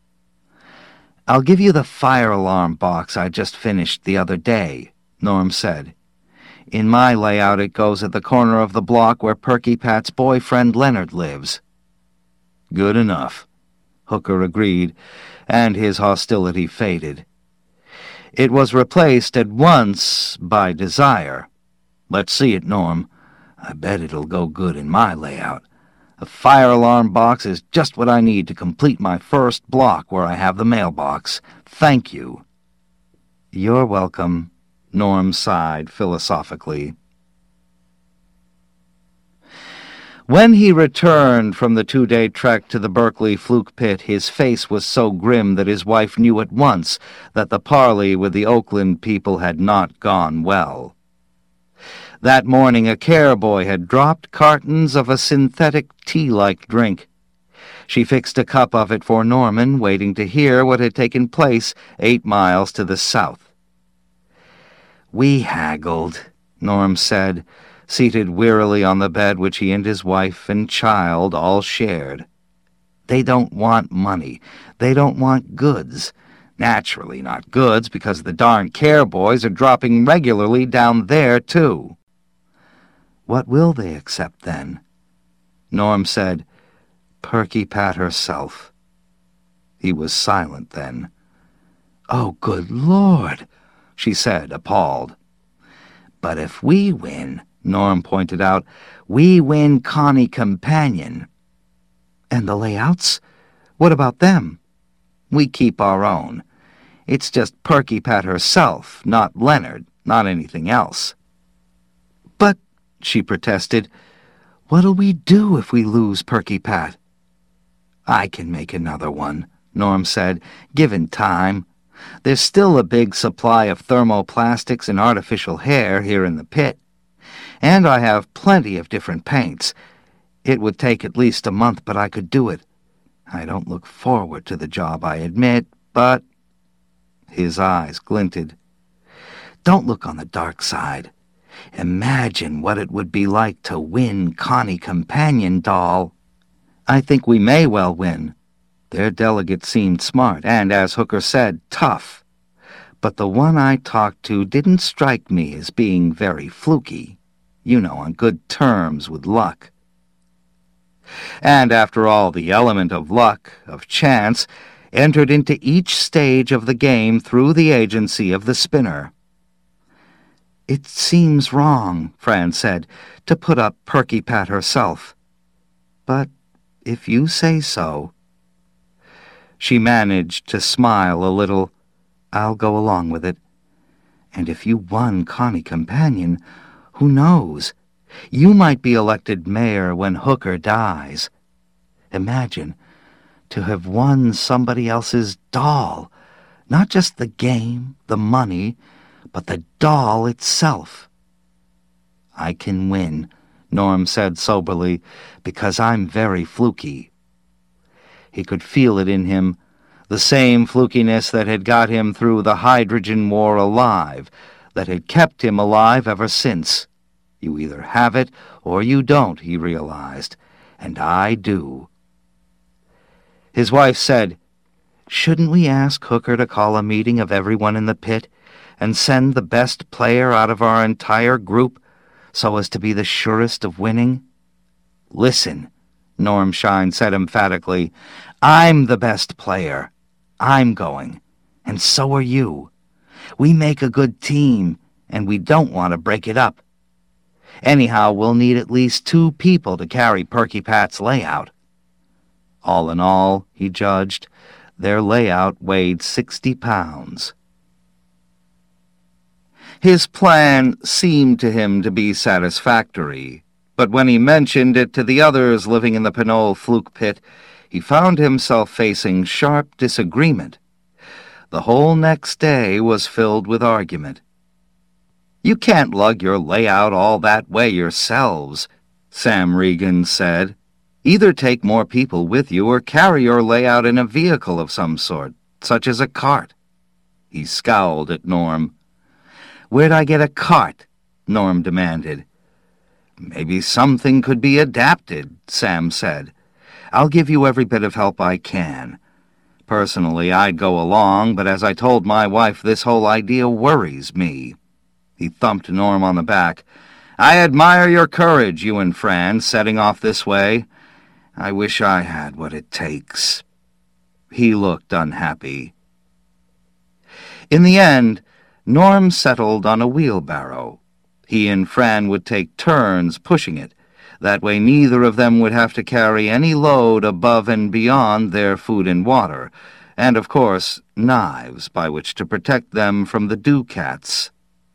I'll give you the fire alarm box I just finished the other day, Norm said. In my layout it goes at the corner of the block where Perky Pat's boyfriend Leonard lives. Good enough, Hooker agreed, and his hostility faded. It was replaced at once by desire. Let's see it, Norm. I bet it'll go good in my layout. A fire alarm box is just what I need to complete my first block where I have the mailbox. Thank you. You're welcome, Norm sighed philosophically. When he returned from the 2-day trek to the Berkeley fluke pit, his face was so grim that his wife knew at once that the parley with the Oakland people had not gone well. That morning a care boy had dropped cartons of a synthetic tea-like drink. She fixed a cup of it for Norman, waiting to hear what had taken place 8 miles to the south. We haggled, Norm said, seated wearily on the bed which he and his wife and child all shared. They don't want money. They don't want goods. Naturally not goods, because the darn care boys are dropping regularly down there, too. What will they accept, then? Norm said, Perky Pat herself. He was silent then. Oh, good Lord, she said, appalled. But if we win, Norm pointed out, we win Connie Companion. And the layouts? What about them? We keep our own. It's just Perky Pat herself, not Leonard, not anything else. But, she protested, what'll we do if we lose Perky Pat? "I can make another one," Norm said, "given time. There's still a big supply of thermoplastics and artificial hair here in the pit. And I have plenty of different paints. It would take at least a month, but I could do it. I don't look forward to the job, I admit, but—" His eyes glinted. "Don't look on the dark side. Imagine what it would be like to win Connie Companion doll. I think we may well win." Their delegate seemed smart and, as Hooker said, tough. But the one I talked to didn't strike me as being very fluky. You know, on good terms with luck. And after all, the element of luck, of chance, entered into each stage of the game through the agency of the spinner. "It seems wrong," Fran said, "to put up Perky Pat herself. But if you say so—" She managed to smile a little. "I'll go along with it. And if you won Connie Companion, who knows? You might be elected mayor when Hooker dies. Imagine, to have won somebody else's doll. Not just the game, the money, but the doll itself." "I can win," Norm said soberly, "because I'm very fluky." He could feel it in him, the same flukiness that had got him through the hydrogen war alive, that had kept him alive ever since. You either have it or you don't, he realized, and I do. His wife said, "Shouldn't we ask Hooker to call a meeting of everyone in the pit and send the best player out of our entire group so as to be the surest of winning?" "Listen," Norm Shine said emphatically, "I'm the best player. I'm going, and so are you. We make a good team, and we don't want to break it up. Anyhow, we'll need at least 2 people to carry Perky Pat's layout." All in all, he judged, their layout weighed 60 pounds. His plan seemed to him to be satisfactory, but when he mentioned it to the others living in the Pinole Fluke Pit, he found himself facing sharp disagreement. The whole next day was filled with argument. "You can't lug your layout all that way yourselves," Sam Regan said. "Either take more people with you or carry your layout in a vehicle of some sort, such as a cart." He scowled at Norm. "Where'd I get a cart?" Norm demanded. "Maybe something could be adapted," Sam said. "I'll give you every bit of help I can. Personally, I'd go along, but as I told my wife, this whole idea worries me." He thumped Norm on the back. "I admire your courage, you and Fran, setting off this way. I wish I had what it takes." He looked unhappy. In the end, Norm settled on a wheelbarrow. He and Fran would take turns pushing it. That way neither of them would have to carry any load above and beyond their food and water, and, of course, knives by which to protect them from the dew-cats.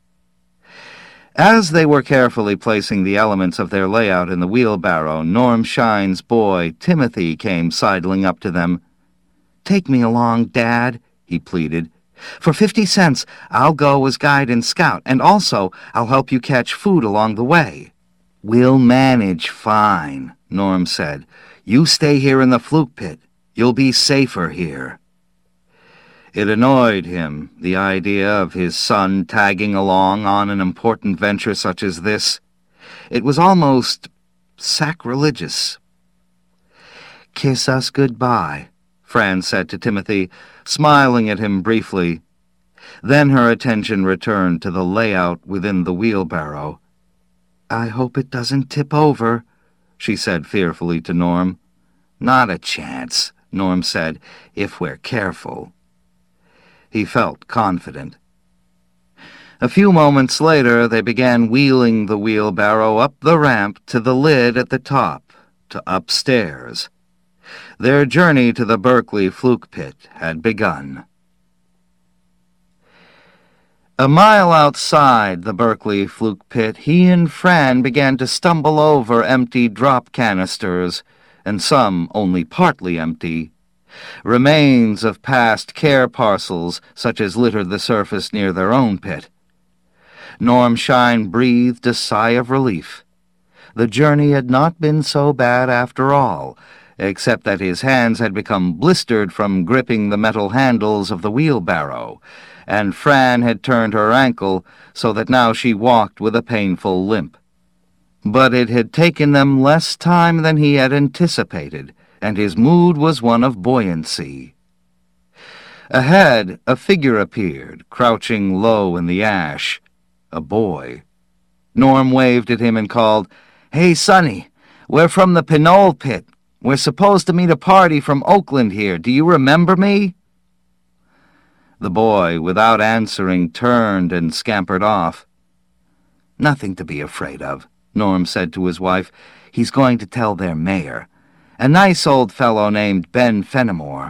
As they were carefully placing the elements of their layout in the wheelbarrow, Norm Shine's boy, Timothy, came sidling up to them. "Take me along, Dad," he pleaded. "For 50 cents, I'll go as guide and scout, and also I'll help you catch food along the way." "We'll manage fine," Norm said. "You stay here in the Fluke Pit. You'll be safer here." It annoyed him, the idea of his son tagging along on an important venture such as this. It was almost sacrilegious. "Kiss us goodbye," Fran said to Timothy, smiling at him briefly. Then her attention returned to the layout within the wheelbarrow. "I hope it doesn't tip over," she said fearfully to Norm. "Not a chance," Norm said, "if we're careful." He felt confident. A few moments later, they began wheeling the wheelbarrow up the ramp to the lid at the top, to upstairs. Their journey to the Berkeley Fluke Pit had begun. A mile outside the Berkeley Fluke Pit, he and Fran began to stumble over empty drop canisters, and some only partly empty. Remains of past care parcels, such as littered the surface near their own pit. Norm Shine breathed a sigh of relief. The journey had not been so bad after all, except that his hands had become blistered from gripping the metal handles of the wheelbarrow, and Fran had turned her ankle so that now she walked with a painful limp. But it had taken them less time than he had anticipated, and his mood was one of buoyancy. Ahead, a figure appeared, crouching low in the ash. A boy. Norm waved at him and called, "Hey, Sonny, we're from the Pinole Pit. We're supposed to meet a party from Oakland here. Do you remember me?" The boy, without answering, turned and scampered off. "Nothing to be afraid of," Norm said to his wife. "He's going to tell their mayor. A nice old fellow named Ben Fenimore."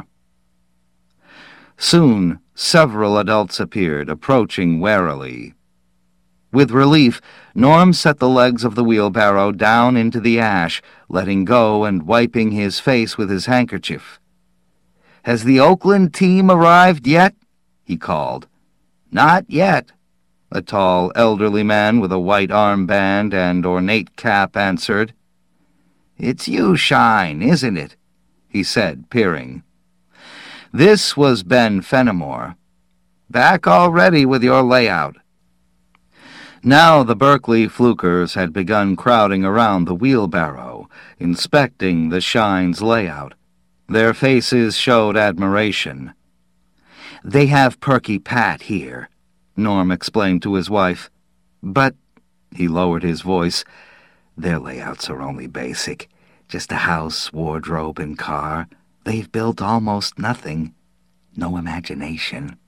Soon, several adults appeared, approaching warily. With relief, Norm set the legs of the wheelbarrow down into the ash, letting go and wiping his face with his handkerchief. "Has the Oakland team arrived yet?" he called. "Not yet," a tall, elderly man with a white armband and ornate cap answered. "It's you, Shine, isn't it?" he said, peering. This was Ben Fenimore. "Back already with your layout." Now the Berkeley Flukers had begun crowding around the wheelbarrow, inspecting the Shine's layout. Their faces showed admiration. "They have Perky Pat here," Norm explained to his wife. "But," he lowered his voice, "their layouts are only basic. Just a house, wardrobe, and car. They've built almost nothing. No imagination."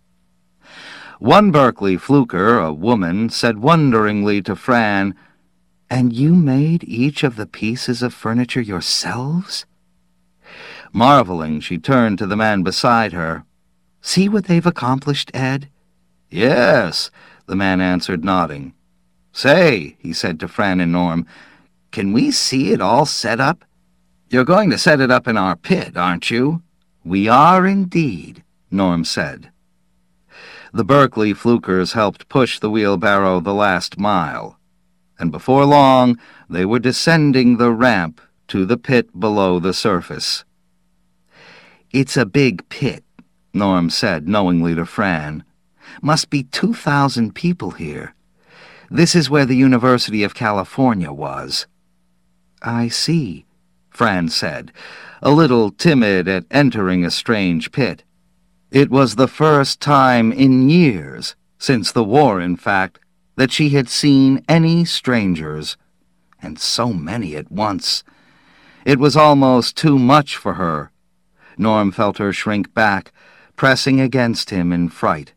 One Berkeley Fluker, a woman, said wonderingly to Fran, "And you made each of the pieces of furniture yourselves?" Marveling, she turned to the man beside her. "See what they've accomplished, Ed?" "Yes," the man answered, nodding. "Say," he said to Fran and Norm, "can we see it all set up? You're going to set it up in our pit, aren't you?" "We are indeed," Norm said. The Berkeley Flukers helped push the wheelbarrow the last mile, and before long they were descending the ramp to the pit below the surface. "It's a big pit," Norm said knowingly to Fran. "Must be 2,000 people here. This is where the University of California was." "I see," Fran said, a little timid at entering a strange pit. It was the first time in years, since the war in fact, that she had seen any strangers, and so many at once. It was almost too much for her. Norm felt her shrink back, pressing against him in fright.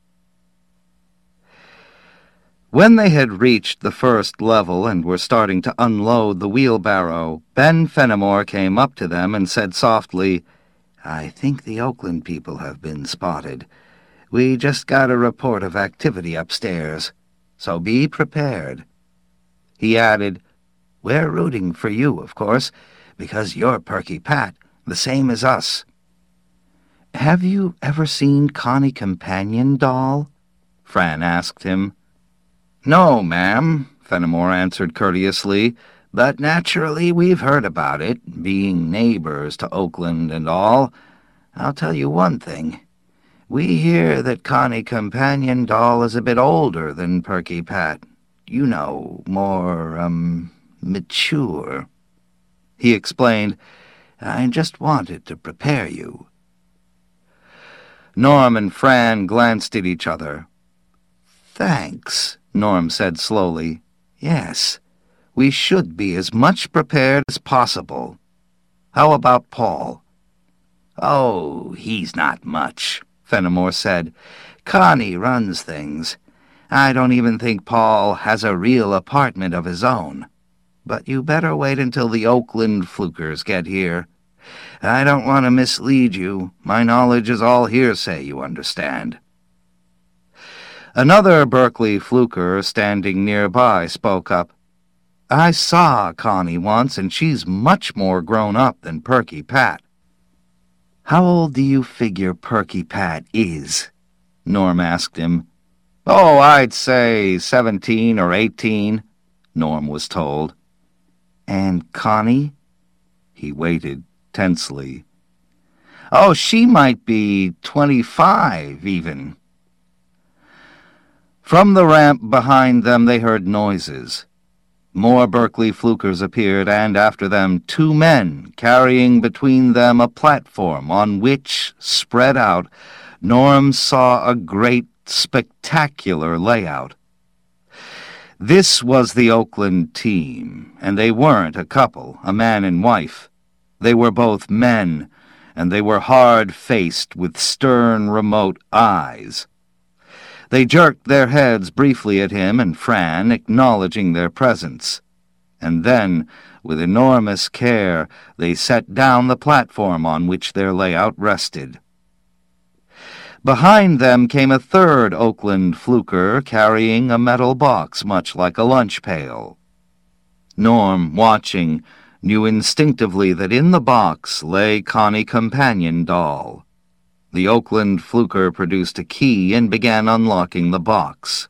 When they had reached the first level and were starting to unload the wheelbarrow, Ben Fenimore came up to them and said softly, "I think the Oakland people have been spotted. We just got a report of activity upstairs, so be prepared." He added, "We're rooting for you, of course, because you're Perky Pat, the same as us." "Have you ever seen Connie Companion doll?" Fran asked him. "No, ma'am," Fenimore answered courteously, "but naturally we've heard about it, being neighbors to Oakland and all. I'll tell you one thing. We hear that Connie Companion doll is a bit older than Perky Pat. You know, more, mature." He explained, "I just wanted to prepare you." Norm and Fran glanced at each other. "Thanks," Norm said slowly. "Yes. We should be as much prepared as possible. How about Paul?" "Oh, he's not much," Fenimore said. "Connie runs things. I don't even think Paul has a real apartment of his own. But you better wait until the Oakland Flukers get here. I don't want to mislead you. My knowledge is all hearsay, you understand." Another Berkeley Fluker standing nearby spoke up. I saw Connie once, and she's much more grown up than Perky Pat." "How old do you figure Perky Pat is?" Norm asked him. "Oh, I'd say 17 or 18, Norm was told. "And Connie?" He waited tensely. "Oh, she might be 25, even." From the ramp behind them they heard noises. More Berkeley Flukers appeared, and after them 2 men, carrying between them a platform on which, spread out, Norm saw a great, spectacular layout. This was the Oakland team, and they weren't a couple, a man and wife. They were both men, and they were hard-faced with stern, remote eyes. They jerked their heads briefly at him and Fran, acknowledging their presence. And then, with enormous care, they set down the platform on which their layout rested. Behind them came a 3rd Oakland Fluker carrying a metal box much like a lunch pail. Norm, watching, knew instinctively that in the box lay Connie Companion doll. The Oakland Fluker produced a key and began unlocking the box.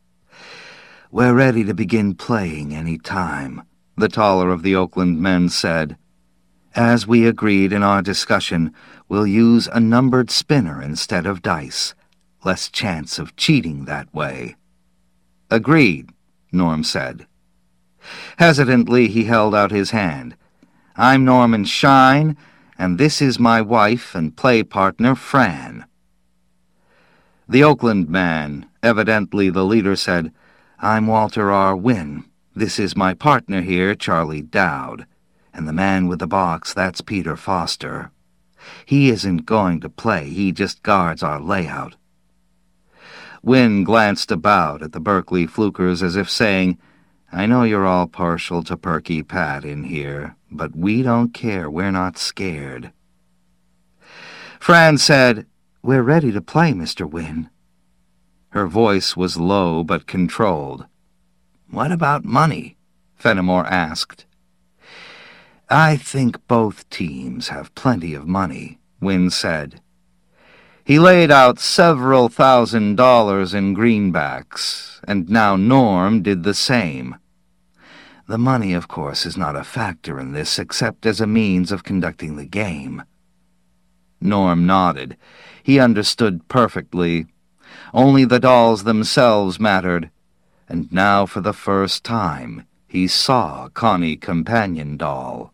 "We're ready to begin playing any time," the taller of the Oakland men said. "As we agreed in our discussion, we'll use a numbered spinner instead of dice. Less chance of cheating that way." "Agreed," Norm said. Hesitantly he held out his hand. "I'm Norman Shine, and this is my wife and play partner, Fran." The Oakland man, evidently the leader, said, "I'm Walter R. Wynne. This is my partner here, Charlie Dowd. And the man with the box, that's Peter Foster. He isn't going to play, he just guards our layout." Wynne glanced about at the Berkeley Flukers as if saying, "I know you're all partial to Perky Pat in here, but we don't care, we're not scared." Fran said, "We're ready to play, Mr. Wynne." Her voice was low but controlled. "What about money?" Fenimore asked. "I think both teams have plenty of money," Wynne said. He laid out several $1,000s in greenbacks, and now Norm did the same. "The money, of course, is not a factor in this except as a means of conducting the game." Norm nodded. He understood perfectly. Only the dolls themselves mattered, and now for the first time he saw Connie Companion doll.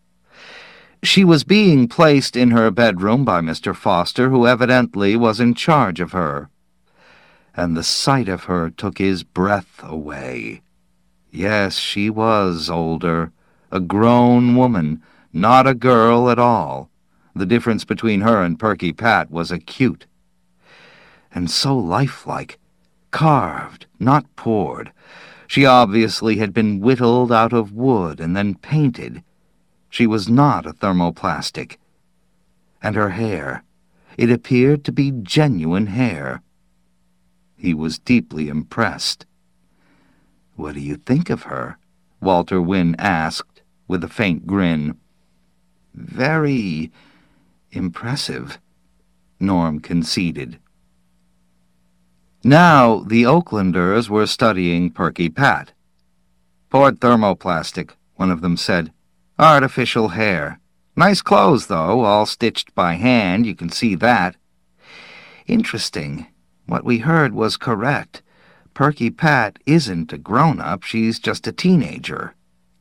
She was being placed in her bedroom by Mr. Foster, who evidently was in charge of her. And the sight of her took his breath away. Yes, she was older, a grown woman, not a girl at all. The difference between her and Perky Pat was acute. And so lifelike, carved, not poured. She obviously had been whittled out of wood and then painted. She was not a thermoplastic. And her hair, it appeared to be genuine hair. He was deeply impressed. "What do you think of her?" Walter Wynne asked, with a faint grin. "Very impressive," Norm conceded. Now the Oaklanders were studying Perky Pat. "Poured thermoplastic," one of them said. "Artificial hair. Nice clothes, though, all stitched by hand, you can see that." "Interesting. What we heard was correct. Perky Pat isn't a grown-up, she's just a teenager."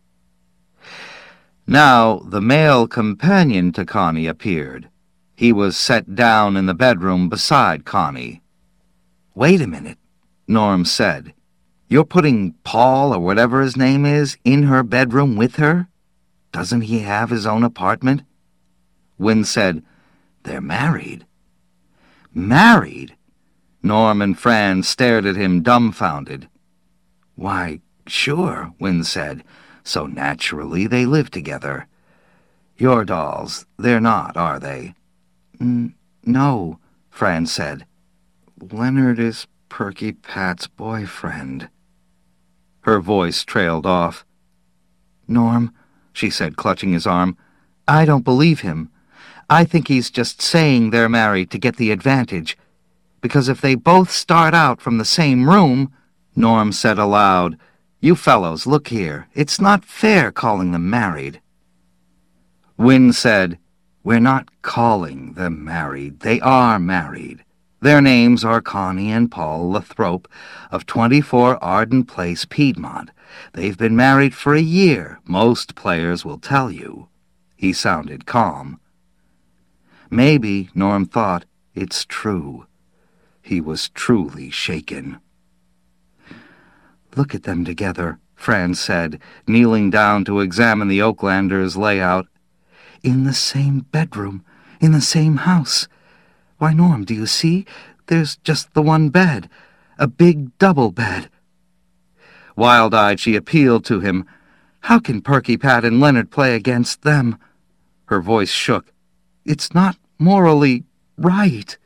Now the male companion to Connie appeared. He was set down in the bedroom beside Connie. "Wait a minute," Norm said. "You're putting Paul, or whatever his name is, in her bedroom with her? Doesn't he have his own apartment?" Wynne said, "They're married." "Married?" Norm and Fran stared at him dumbfounded. "Why, sure," Wynne said. "So naturally they live together. Your dolls, they're not, are they?" No," Fran said. "Leonard is Perky Pat's boyfriend." Her voice trailed off. Norm, she said, clutching his arm, I don't believe him. I think he's just saying they're married to get the advantage. Because if they both start out from the same room, Norm said aloud, You fellows, look here. It's not fair calling them married. Wynne said, We're not calling them married. They are married. Their names are Connie and Paul Lathrop of 24 Arden Place, Piedmont. They've been married for a year, most players will tell you. He sounded calm. Maybe, Norm thought, it's true. He was truly shaken. Look at them together, Fran said, kneeling down to examine the Oaklanders' layout. In the same bedroom, in the same house. Why, Norm, do you see? There's just the one bed, a big double bed. Wild-eyed, she appealed to him. How can Perky Pat and Leonard play against them? Her voice shook. It's not morally right.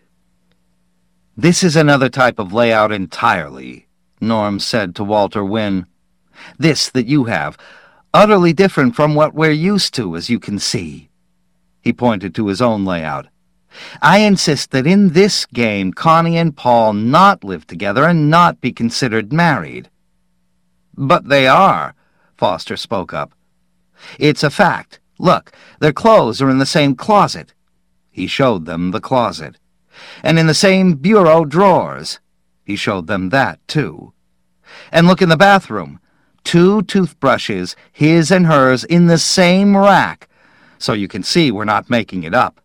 This is another type of layout entirely, Norm said to Walter Wynne. This that you have, utterly different from what we're used to, as you can see. He pointed to his own layout. I insist that in this game Connie and Paul not live together and not be considered married. But they are, Foster spoke up. It's a fact. Look, their clothes are in the same closet. He showed them the closet. And in the same bureau drawers. He showed them that, too. And look in the bathroom. 2 toothbrushes, his and hers, in the same rack. So you can see we're not making it up.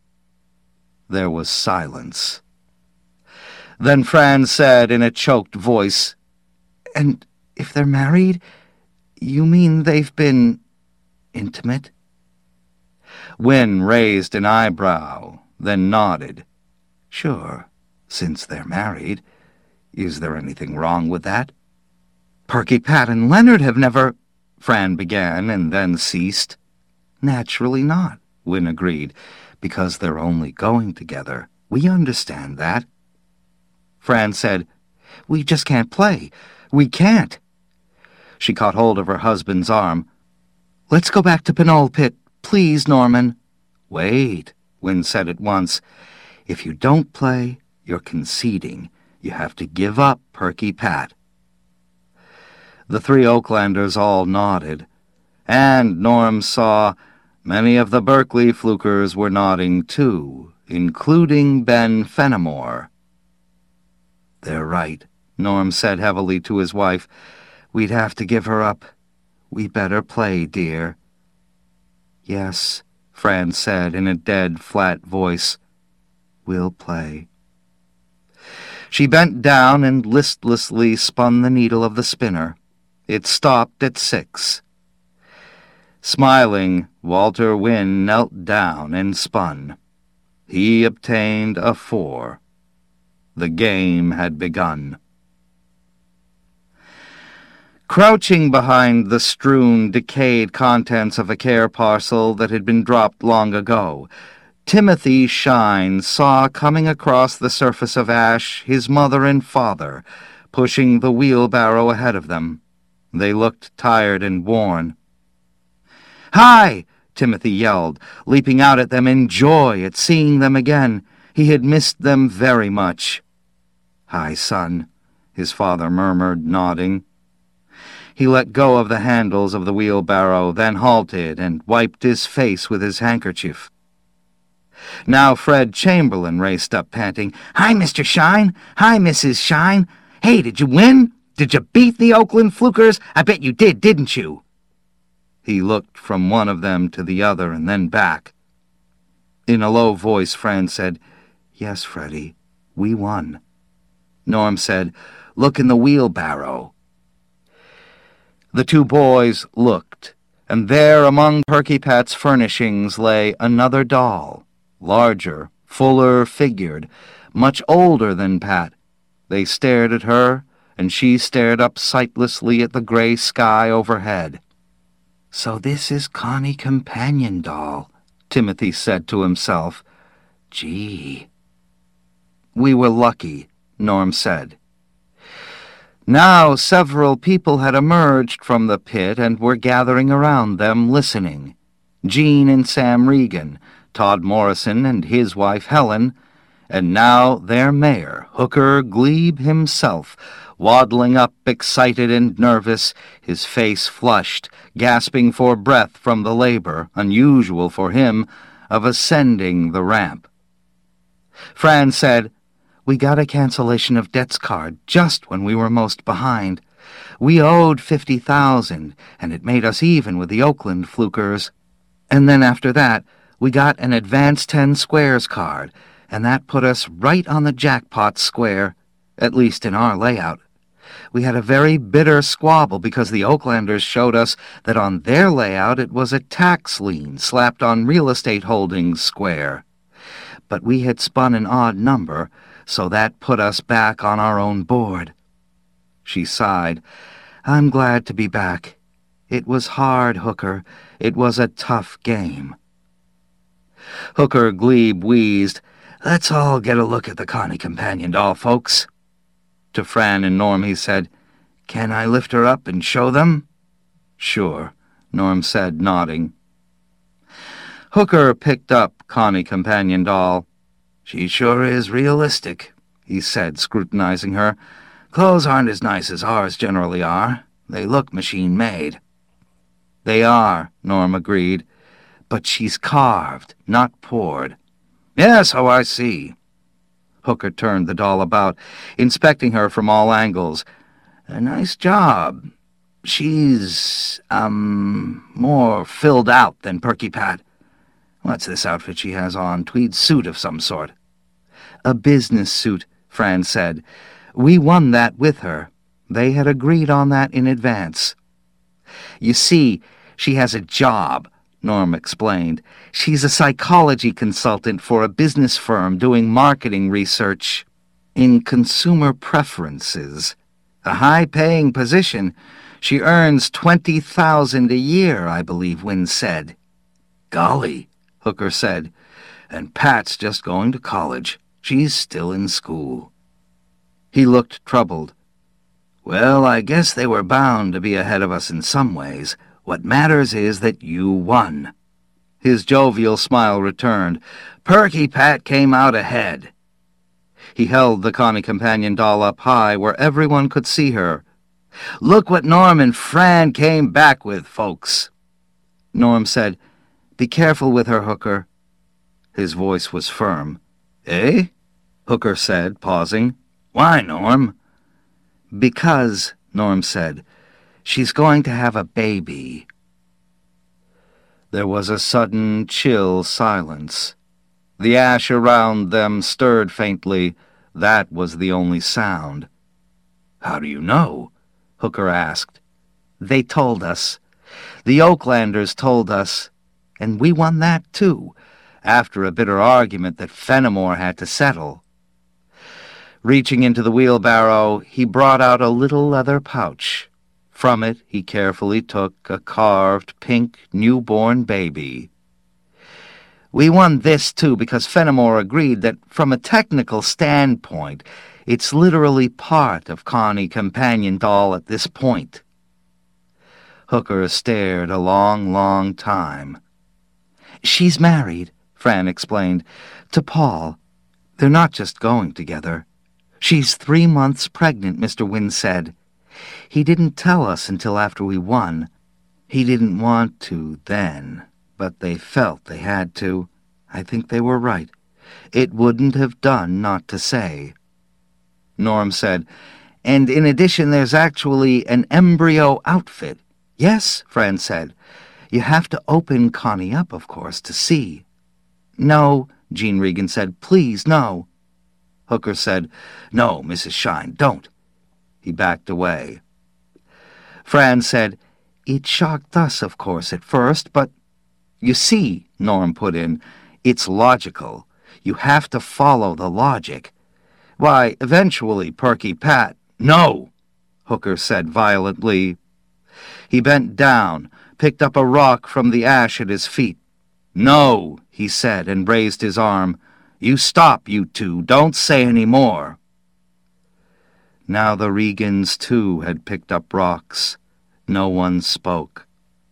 There was silence. Then Fran said in a choked voice, And if they're married, you mean they've been intimate? Wynne raised an eyebrow, then nodded. Sure, since they're married. Is there anything wrong with that? Perky Pat and Leonard have never... Fran began and then ceased. Naturally not, Wynne agreed, because they're only going together. We understand that. Fran said, We just can't play. We can't. She caught hold of her husband's arm. Let's go back to Pinole Pit, please, Norman. Wait, Wynne said at once. If you don't play, you're conceding. You have to give up Perky Pat. The 3 Oaklanders all nodded, and Norm saw many of the Berkeley flukers were nodding too, including Ben Fenimore. They're right, Norm said heavily to his wife. We'd have to give her up. We better play, dear. Yes, Fran said in a dead, flat voice. We'll play. She bent down and listlessly spun the needle of the spinner. It stopped at 6. Smiling, Walter Wynne knelt down and spun. He obtained a 4. The game had begun. Crouching behind the strewn, decayed contents of a care parcel that had been dropped long ago, Timothy Shine saw coming across the surface of ash his mother and father, pushing the wheelbarrow ahead of them. They looked tired and worn. "Hi!" Timothy yelled, leaping out at them in joy at seeing them again. He had missed them very much. "Hi, son," his father murmured, nodding. He let go of the handles of the wheelbarrow, then halted and wiped his face with his handkerchief. Now Fred Chamberlain raced up, panting, "Hi, Mr. Shine! Hi, Mrs. Shine! Hey, did you win? Did you beat the Oakland Flukers? I bet you did, didn't you?" He looked from one of them to the other and then back. In a low voice, Fran said, "Yes, Freddie, we won." Norm said, "Look in the wheelbarrow." The 2 boys looked, and there among Perky Pat's furnishings lay another doll, larger, fuller-figured, much older than Pat. They stared at her, and she stared up sightlessly at the gray sky overhead. "So this is Connie Companion doll," Timothy said to himself. "Gee." "We were lucky," Norm said. Now several people had emerged from the pit and were gathering around them, listening. Jean and Sam Regan, Todd Morrison and his wife Helen, and now their mayor, Hooker Glebe himself, waddling up excited and nervous, his face flushed, gasping for breath from the labor, unusual for him, of ascending the ramp. Fran said, "We got a cancellation of debts card just when we were most behind. We owed $50,000, and it made us even with the Oakland flukers. And then after that, we got an advance 10 squares card, and that put us right on the jackpot square, at least in our layout. We had a very bitter squabble because the Oaklanders showed us that on their layout it was a tax lien slapped on real estate holdings square. But we had spun an odd number, so that put us back on our own board." She sighed. "I'm glad to be back. It was hard, Hooker. It was a tough game." Hooker Glebe wheezed, "Let's all get a look at the Connie companion doll, folks." To Fran and Norm he said, "Can I lift her up and show them?" "Sure," Norm said, nodding. Hooker picked up Connie companion doll. "She sure is realistic," he said, scrutinizing her. "Clothes aren't as nice as ours generally are. They look machine-made." "They are," Norm agreed. "But she's carved, not poured." "Yes, so I see." Hooker turned the doll about, inspecting her from all angles. "A nice job. She's, more filled out than Perky Pat. What's this outfit she has on? Tweed suit of some sort." "A business suit," Fran said. "We won that with her. They had agreed on that in advance." "You see, she has a job," Norm explained. "She's a psychology consultant for a business firm doing marketing research in consumer preferences. A high-paying position. She earns $20,000 a year, I believe Wynne said." "Golly," Hooker said. "And Pat's just going to college. She's still in school." He looked troubled. "Well, I guess they were bound to be ahead of us in some ways. What matters is that you won." His jovial smile returned. "Perky Pat came out ahead." He held the Connie companion doll up high where everyone could see her. "Look what Norm and Fran came back with, folks." Norm said, "Be careful with her, Hooker." His voice was firm. "Eh?" Hooker said, pausing. "Why, Norm?" "Because," Norm said, "she's going to have a baby." There was a sudden, chill silence. The ash around them stirred faintly. That was the only sound. "How do you know?" Hooker asked. "They told us. The Oaklanders told us. And we won that, too, after a bitter argument that Fenimore had to settle." Reaching into the wheelbarrow, he brought out a little leather pouch. From it he carefully took a carved pink newborn baby. "We won this, too, because Fenimore agreed that, from a technical standpoint, it's literally part of Connie companion doll at this point." Hooker stared a long, long time. "She's married," Fran explained, "to Paul. They're not just going together. She's 3 months pregnant, Mr. Wynne said. He didn't tell us until after we won. He didn't want to then, but they felt they had to. I think they were right. It wouldn't have done not to say." Norm said, "And in addition, there's actually an embryo outfit." "Yes," Fran said. "You have to open Connie up, of course, to see." "No," Jean Regan said. "Please, no." Hooker said, "No, Mrs. Shine, don't." He backed away. Fran said, "It shocked us, of course, at first, but—" "You see," Norm put in, "it's logical. You have to follow the logic. Why, eventually, Perky Pat—" "No!" Hooker said violently. He bent down, picked up a rock from the ash at his feet. "No," he said, and raised his arm. "You stop, you two. Don't say any more." Now the Regans, too, had picked up rocks. No one spoke.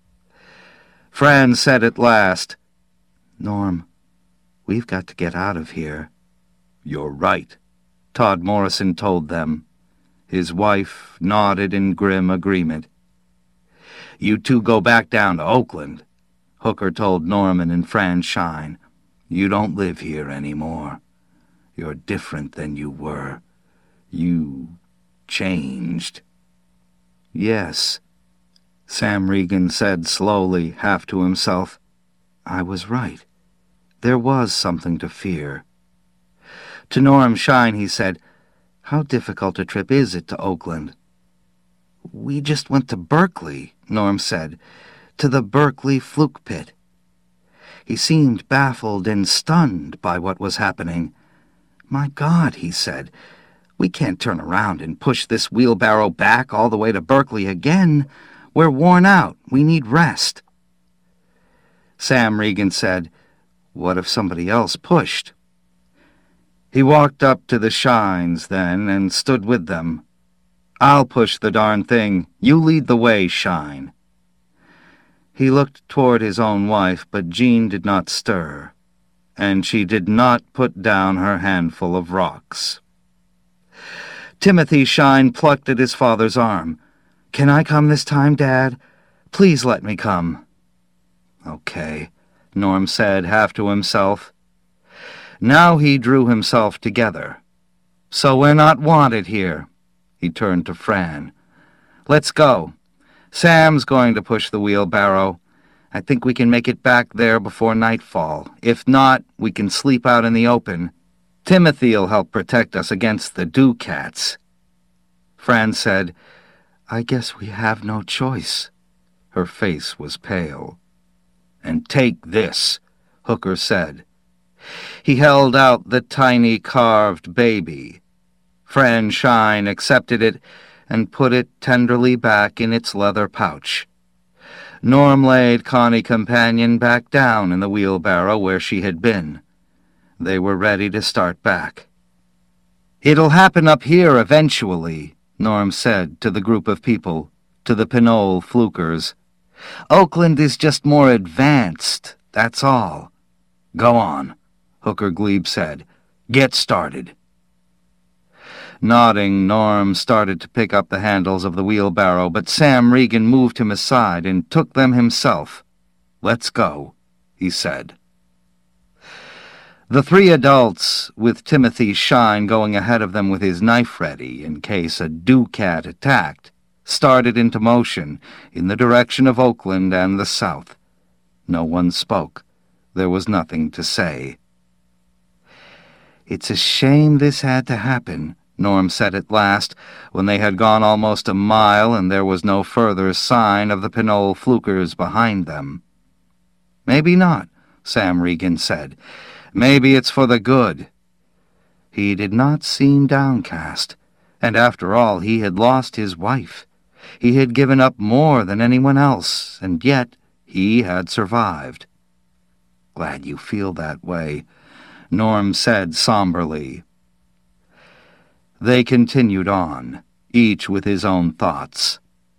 Fran said at last, "Norm, we've got to get out of here." "You're right," Todd Morrison told them. His wife nodded in grim agreement. "You two go back down to Oakland," Hooker told Norman and Fran Shine. "You don't live here anymore. You're different than you were. You changed." "Yes," Sam Regan said slowly, half to himself. "I was right. There was something to fear." To Norm Shine he said, "How difficult a trip is it to Oakland?" "We just went to Berkeley," Norm said, "to the Berkeley fluke pit." He seemed baffled and stunned by what was happening. "My God," he said, "we can't turn around and push this wheelbarrow back all the way to Berkeley again. We're worn out. We need rest." Sam Regan said, "What if somebody else pushed?" He walked up to the Shines then and stood with them. "I'll push the darn thing. You lead the way, Shine." He looked toward his own wife, but Jean did not stir, and she did not put down her handful of rocks. Timothy Shine plucked at his father's arm. "Can I come this time, Dad? Please let me come." "Okay," Norm said, half to himself. Now he drew himself together. "So we're not wanted here." He turned to Fran. "Let's go. Sam's going to push the wheelbarrow. I think we can make it back there before nightfall. If not, we can sleep out in the open. Timothy'll help protect us against the Ducats." Fran said, "I guess we have no choice." Her face was pale. "And take this," Hooker said. He held out the tiny carved baby. Fran Shine accepted it and put it tenderly back in its leather pouch. Norm laid Connie Companion back down in the wheelbarrow where she had been. They were ready to start back. "It'll happen up here eventually," Norm said to the group of people, to the Pinole flukers. "Oakland is just more advanced, that's all." "Go on," Hooker Glebe said. "Get started." Nodding, Norm started to pick up the handles of the wheelbarrow, but Sam Regan moved him aside and took them himself. "Let's go," he said. The three adults, with Timothy Shine going ahead of them with his knife ready in case a Ducat attacked, started into motion in the direction of Oakland and the south. No one spoke. There was nothing to say. "It's a shame this had to happen," Norm said at last, when they had gone almost a mile and there was no further sign of the Pinole flukers behind them. "Maybe not," Sam Regan said. "Maybe it's for the good." He did not seem downcast, and after all he had lost his wife. He had given up more than anyone else, and yet he had survived. "Glad you feel that way," Norm said somberly. They continued on, each with his own thoughts.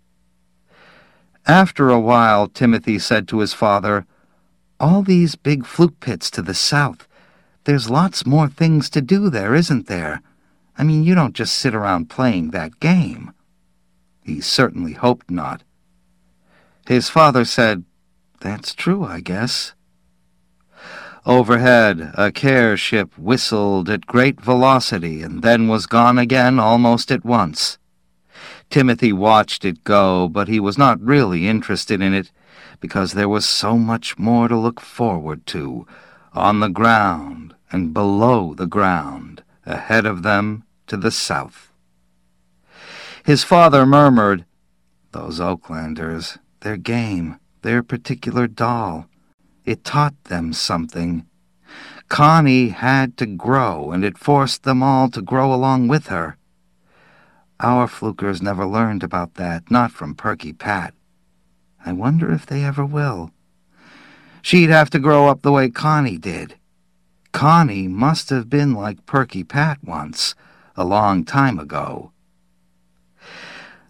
After a while, Timothy said to his father, "All these big fluke pits to the south, there's lots more things to do there, isn't there? I mean, you don't just sit around playing that game." He certainly hoped not. His father said, "That's true, I guess." Overhead, a care ship whistled at great velocity and then was gone again almost at once. Timothy watched it go, but he was not really interested in it, because there was so much more to look forward to, on the ground and below the ground, ahead of them to the south. His father murmured, "Those Oaklanders, their game, their particular doll. It taught them something. Connie had to grow, and it forced them all to grow along with her. Our flukers never learned about that, not from Perky Pat. I wonder if they ever will. She'd have to grow up the way Connie did. Connie must have been like Perky Pat once, a long time ago."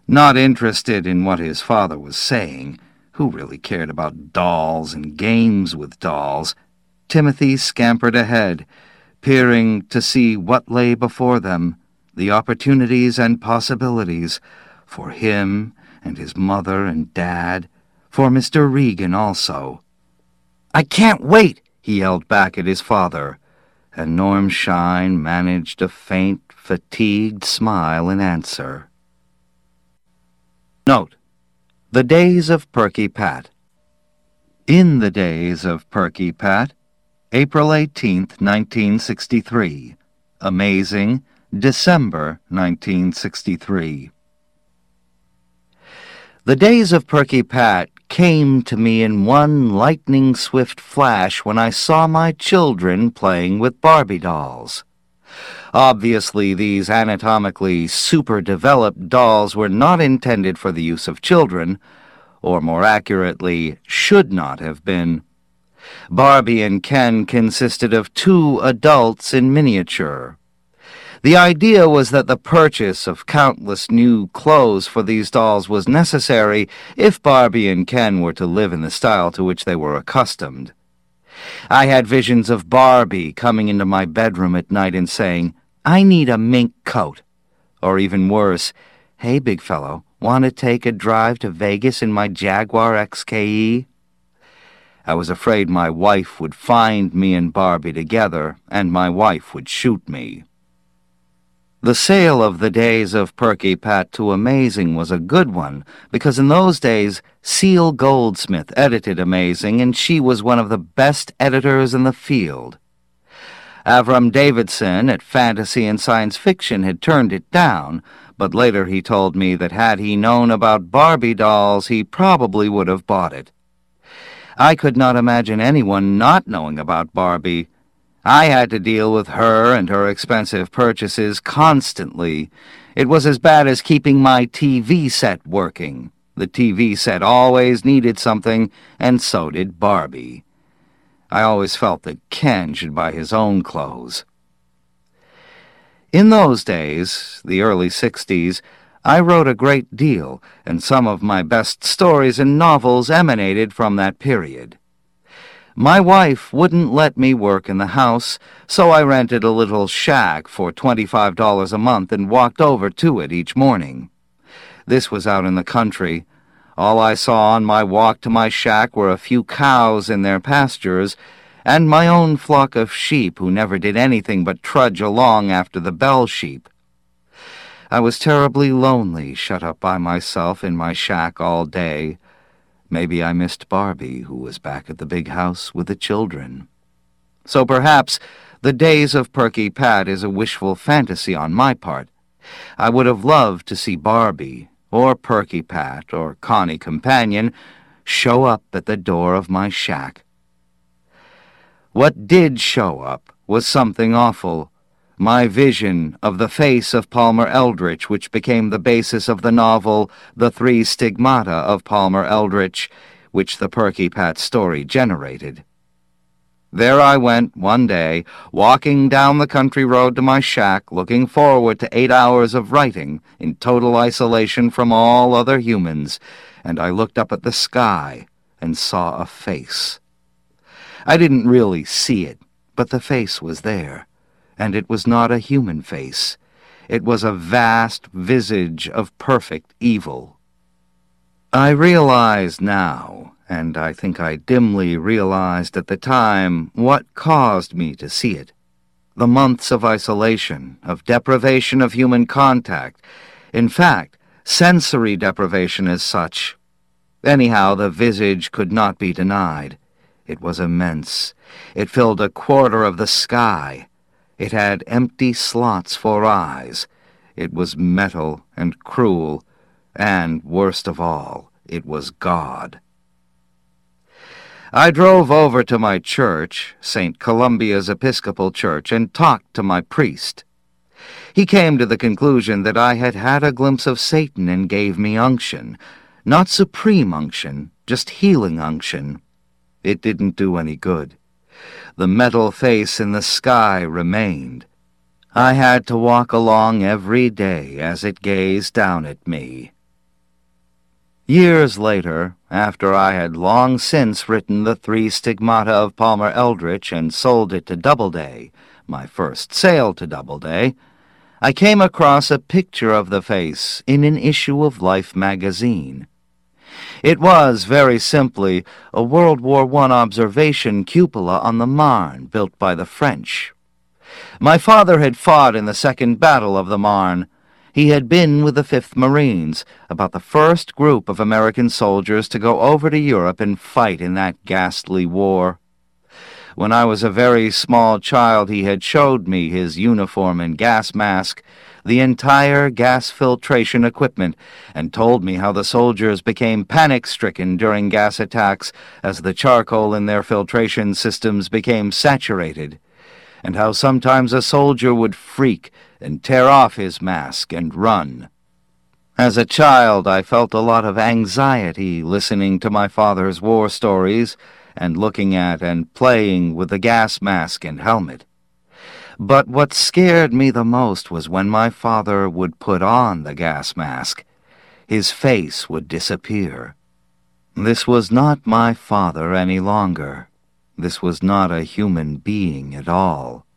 Not interested in what his father was saying, who really cared about dolls and games with dolls, Timothy scampered ahead, peering to see what lay before them, the opportunities and possibilities, for him and his mother and Dad, for Mr. Regan also. "I can't wait," he yelled back at his father, and Norm Shine managed a faint, fatigued smile in answer. Note: The Days of Perky Pat. In the Days of Perky Pat, April 18th, 1963. Amazing, December 1963. The days of Perky Pat came to me in one lightning-swift flash when I saw my children playing with Barbie dolls. Obviously, these anatomically super-developed dolls were not intended for the use of children, or more accurately, should not have been. Barbie and Ken consisted of two adults in miniature. The idea was that the purchase of countless new clothes for these dolls was necessary if Barbie and Ken were to live in the style to which they were accustomed. I had visions of Barbie coming into my bedroom at night and saying, "I need a mink coat." Or even worse, "Hey, big fellow, want to take a drive to Vegas in my Jaguar XKE? I was afraid my wife would find me and Barbie together, and my wife would shoot me. The sale of the Days of Perky Pat to Amazing was a good one, because in those days Cecile Goldsmith edited Amazing, and she was one of the best editors in the field. Avram Davidson at Fantasy and Science Fiction had turned it down, but later he told me that had he known about Barbie dolls, he probably would have bought it. I could not imagine anyone not knowing about Barbie. I had to deal with her and her expensive purchases constantly. It was as bad as keeping my TV set working. The TV set always needed something, and so did Barbie. I always felt that Ken should buy his own clothes. In those days, the early 60s, I wrote a great deal, and some of my best stories and novels emanated from that period. My wife wouldn't let me work in the house, so I rented a little shack for $25 a month and walked over to it each morning. This was out in the country. All I saw on my walk to my shack were a few cows in their pastures, and my own flock of sheep who never did anything but trudge along after the bell sheep. I was terribly lonely, shut up by myself in my shack all day. Maybe I missed Barbie, who was back at the big house with the children. So perhaps the Days of Perky Pat is a wishful fantasy on my part. I would have loved to see Barbie, or Perky Pat, or Connie Companion show up at the door of my shack. What did show up was something awful. My vision of the face of Palmer Eldritch, which became the basis of the novel The Three Stigmata of Palmer Eldritch, which the Perky Pat story generated. There I went one day, walking down the country road to my shack, looking forward to 8 hours of writing in total isolation from all other humans, and I looked up at the sky and saw a face. I didn't really see it, but the face was there. And it was not a human face. It was a vast visage of perfect evil. I realize now, and I think I dimly realized at the time, what caused me to see it. The months of isolation, of deprivation of human contact. In fact, sensory deprivation as such. Anyhow, the visage could not be denied. It was immense. It filled a quarter of the sky. It had empty slots for eyes. It was metal and cruel, and, worst of all, it was God. I drove over to my church, St. Columbia's Episcopal Church, and talked to my priest. He came to the conclusion that I had had a glimpse of Satan and gave me unction. Not supreme unction, just healing unction. It didn't do any good. The metal face in the sky remained. I had to walk along every day as it gazed down at me. Years later, after I had long since written The Three Stigmata of Palmer Eldritch and sold it to Doubleday, my first sale to Doubleday, I came across a picture of the face in an issue of Life magazine. It was, very simply, a World War I observation cupola on the Marne built by the French. My father had fought in the Second Battle of the Marne. He had been with the 5th Marines, about the first group of American soldiers to go over to Europe and fight in that ghastly war. When I was a very small child, he had showed me his uniform and gas mask, the entire gas filtration equipment, and told me how the soldiers became panic-stricken during gas attacks as the charcoal in their filtration systems became saturated, and how sometimes a soldier would freak and tear off his mask and run. As a child, I felt a lot of anxiety listening to my father's war stories and looking at and playing with the gas mask and helmet. But what scared me the most was when my father would put on the gas mask. His face would disappear. This was not my father any longer. This was not a human being at all.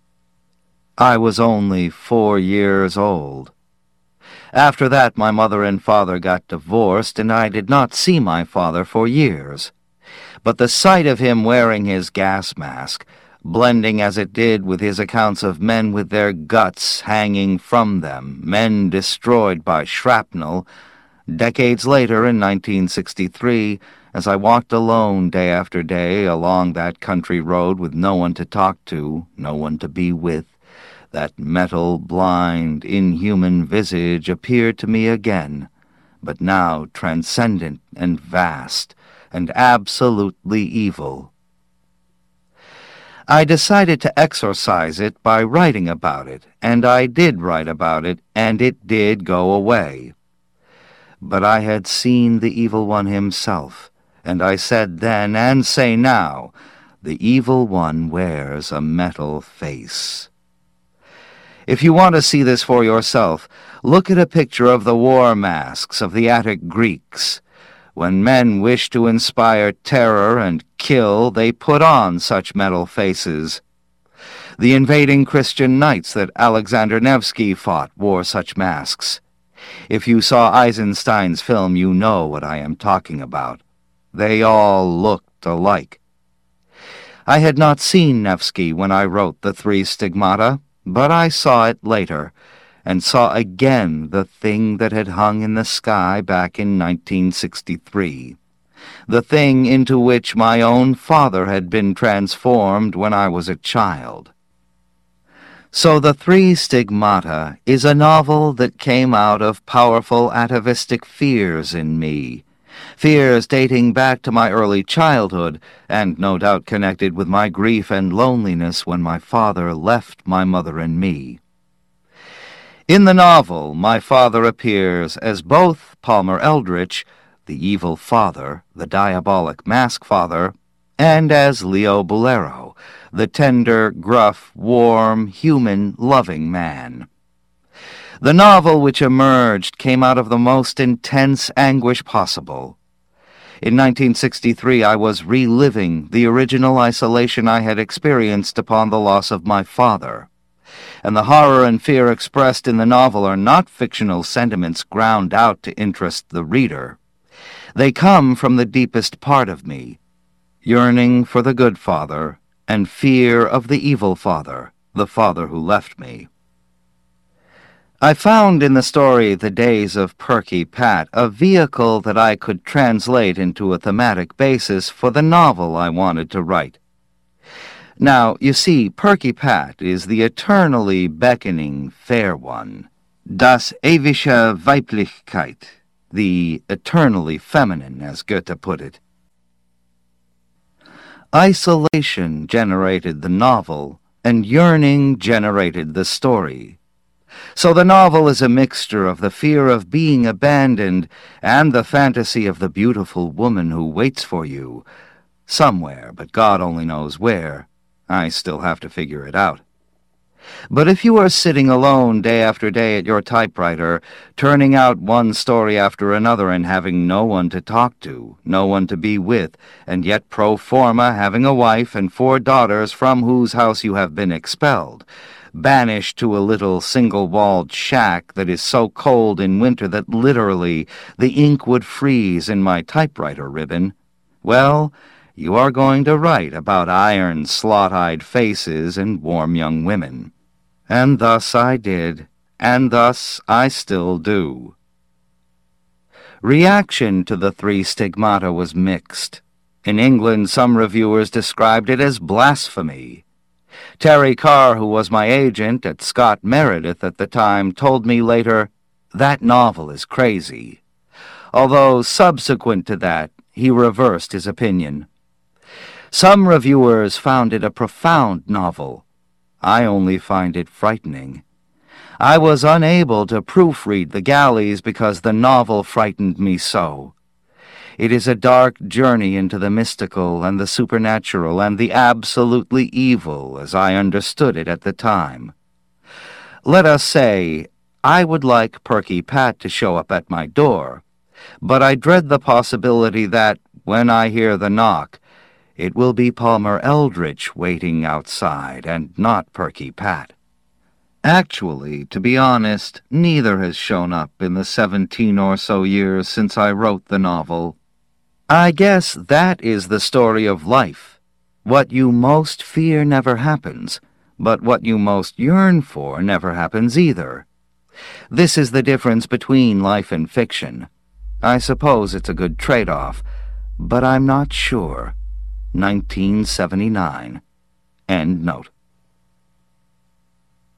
I was only 4 years old. After that, my mother and father got divorced, and I did not see my father for years. But the sight of him wearing his gas mask, blending as it did with his accounts of men with their guts hanging from them, men destroyed by shrapnel, decades later in 1963, as I walked alone day after day along that country road with no one to talk to, no one to be with, that metal, blind, inhuman visage appeared to me again, but now transcendent and vast, and absolutely evil. I decided to exorcise it by writing about it, and I did write about it, and it did go away. But I had seen the evil one himself, and I said then, and say now, the evil one wears a metal face. If you want to see this for yourself, look at a picture of the war masks of the Attic Greeks. When men wish to inspire terror and kill, they put on such metal faces. The invading Christian knights that Alexander Nevsky fought wore such masks. If you saw Eisenstein's film, you know what I am talking about. They all looked alike. I had not seen Nevsky when I wrote The Three Stigmata, but I saw it later, and saw again the thing that had hung in the sky back in 1963, the thing into which my own father had been transformed when I was a child. So The Three Stigmata is a novel that came out of powerful atavistic fears in me, fears dating back to my early childhood, and no doubt connected with my grief and loneliness when my father left my mother and me. In the novel, my father appears as both Palmer Eldritch, the evil father, the diabolic mask father, and as Leo Bolero, the tender, gruff, warm, human, loving man. The novel which emerged came out of the most intense anguish possible. In 1963, I was reliving the original isolation I had experienced upon the loss of my father. And the horror and fear expressed in the novel are not fictional sentiments ground out to interest the reader. They come from the deepest part of me, yearning for the good father and fear of the evil father, the father who left me. I found in the story The Days of Perky Pat a vehicle that I could translate into a thematic basis for the novel I wanted to write. Now, you see, Perky Pat is the eternally beckoning fair one, das ewige Weiblichkeit, the eternally feminine, as Goethe put it. Isolation generated the novel, and yearning generated the story. So the novel is a mixture of the fear of being abandoned and the fantasy of the beautiful woman who waits for you, somewhere, but God only knows where. I still have to figure it out. But if you are sitting alone day after day at your typewriter, turning out one story after another and having no one to talk to, no one to be with, and yet pro forma having a wife and 4 daughters from whose house you have been expelled, banished to a little single-walled shack that is so cold in winter that literally the ink would freeze in my typewriter ribbon, well, you are going to write about iron, slot-eyed faces and warm young women. And thus I did, and thus I still do. Reaction to the 3 stigmata was mixed. In England, some reviewers described it as blasphemy. Terry Carr, who was my agent at Scott Meredith at the time, told me later, "That novel is crazy," although subsequent to that, he reversed his opinion. Some reviewers found it a profound novel. I only find it frightening. I was unable to proofread The Galleys because the novel frightened me so. It is a dark journey into the mystical and the supernatural and the absolutely evil as I understood it at the time. Let us say, I would like Perky Pat to show up at my door, but I dread the possibility that, when I hear the knock, it will be Palmer Eldritch waiting outside and not Perky Pat. Actually, to be honest, neither has shown up in the 17 or so years since I wrote the novel. I guess that is the story of life. What you most fear never happens, but what you most yearn for never happens either. This is the difference between life and fiction. I suppose it's a good trade-off, but I'm not sure. 1979. End note.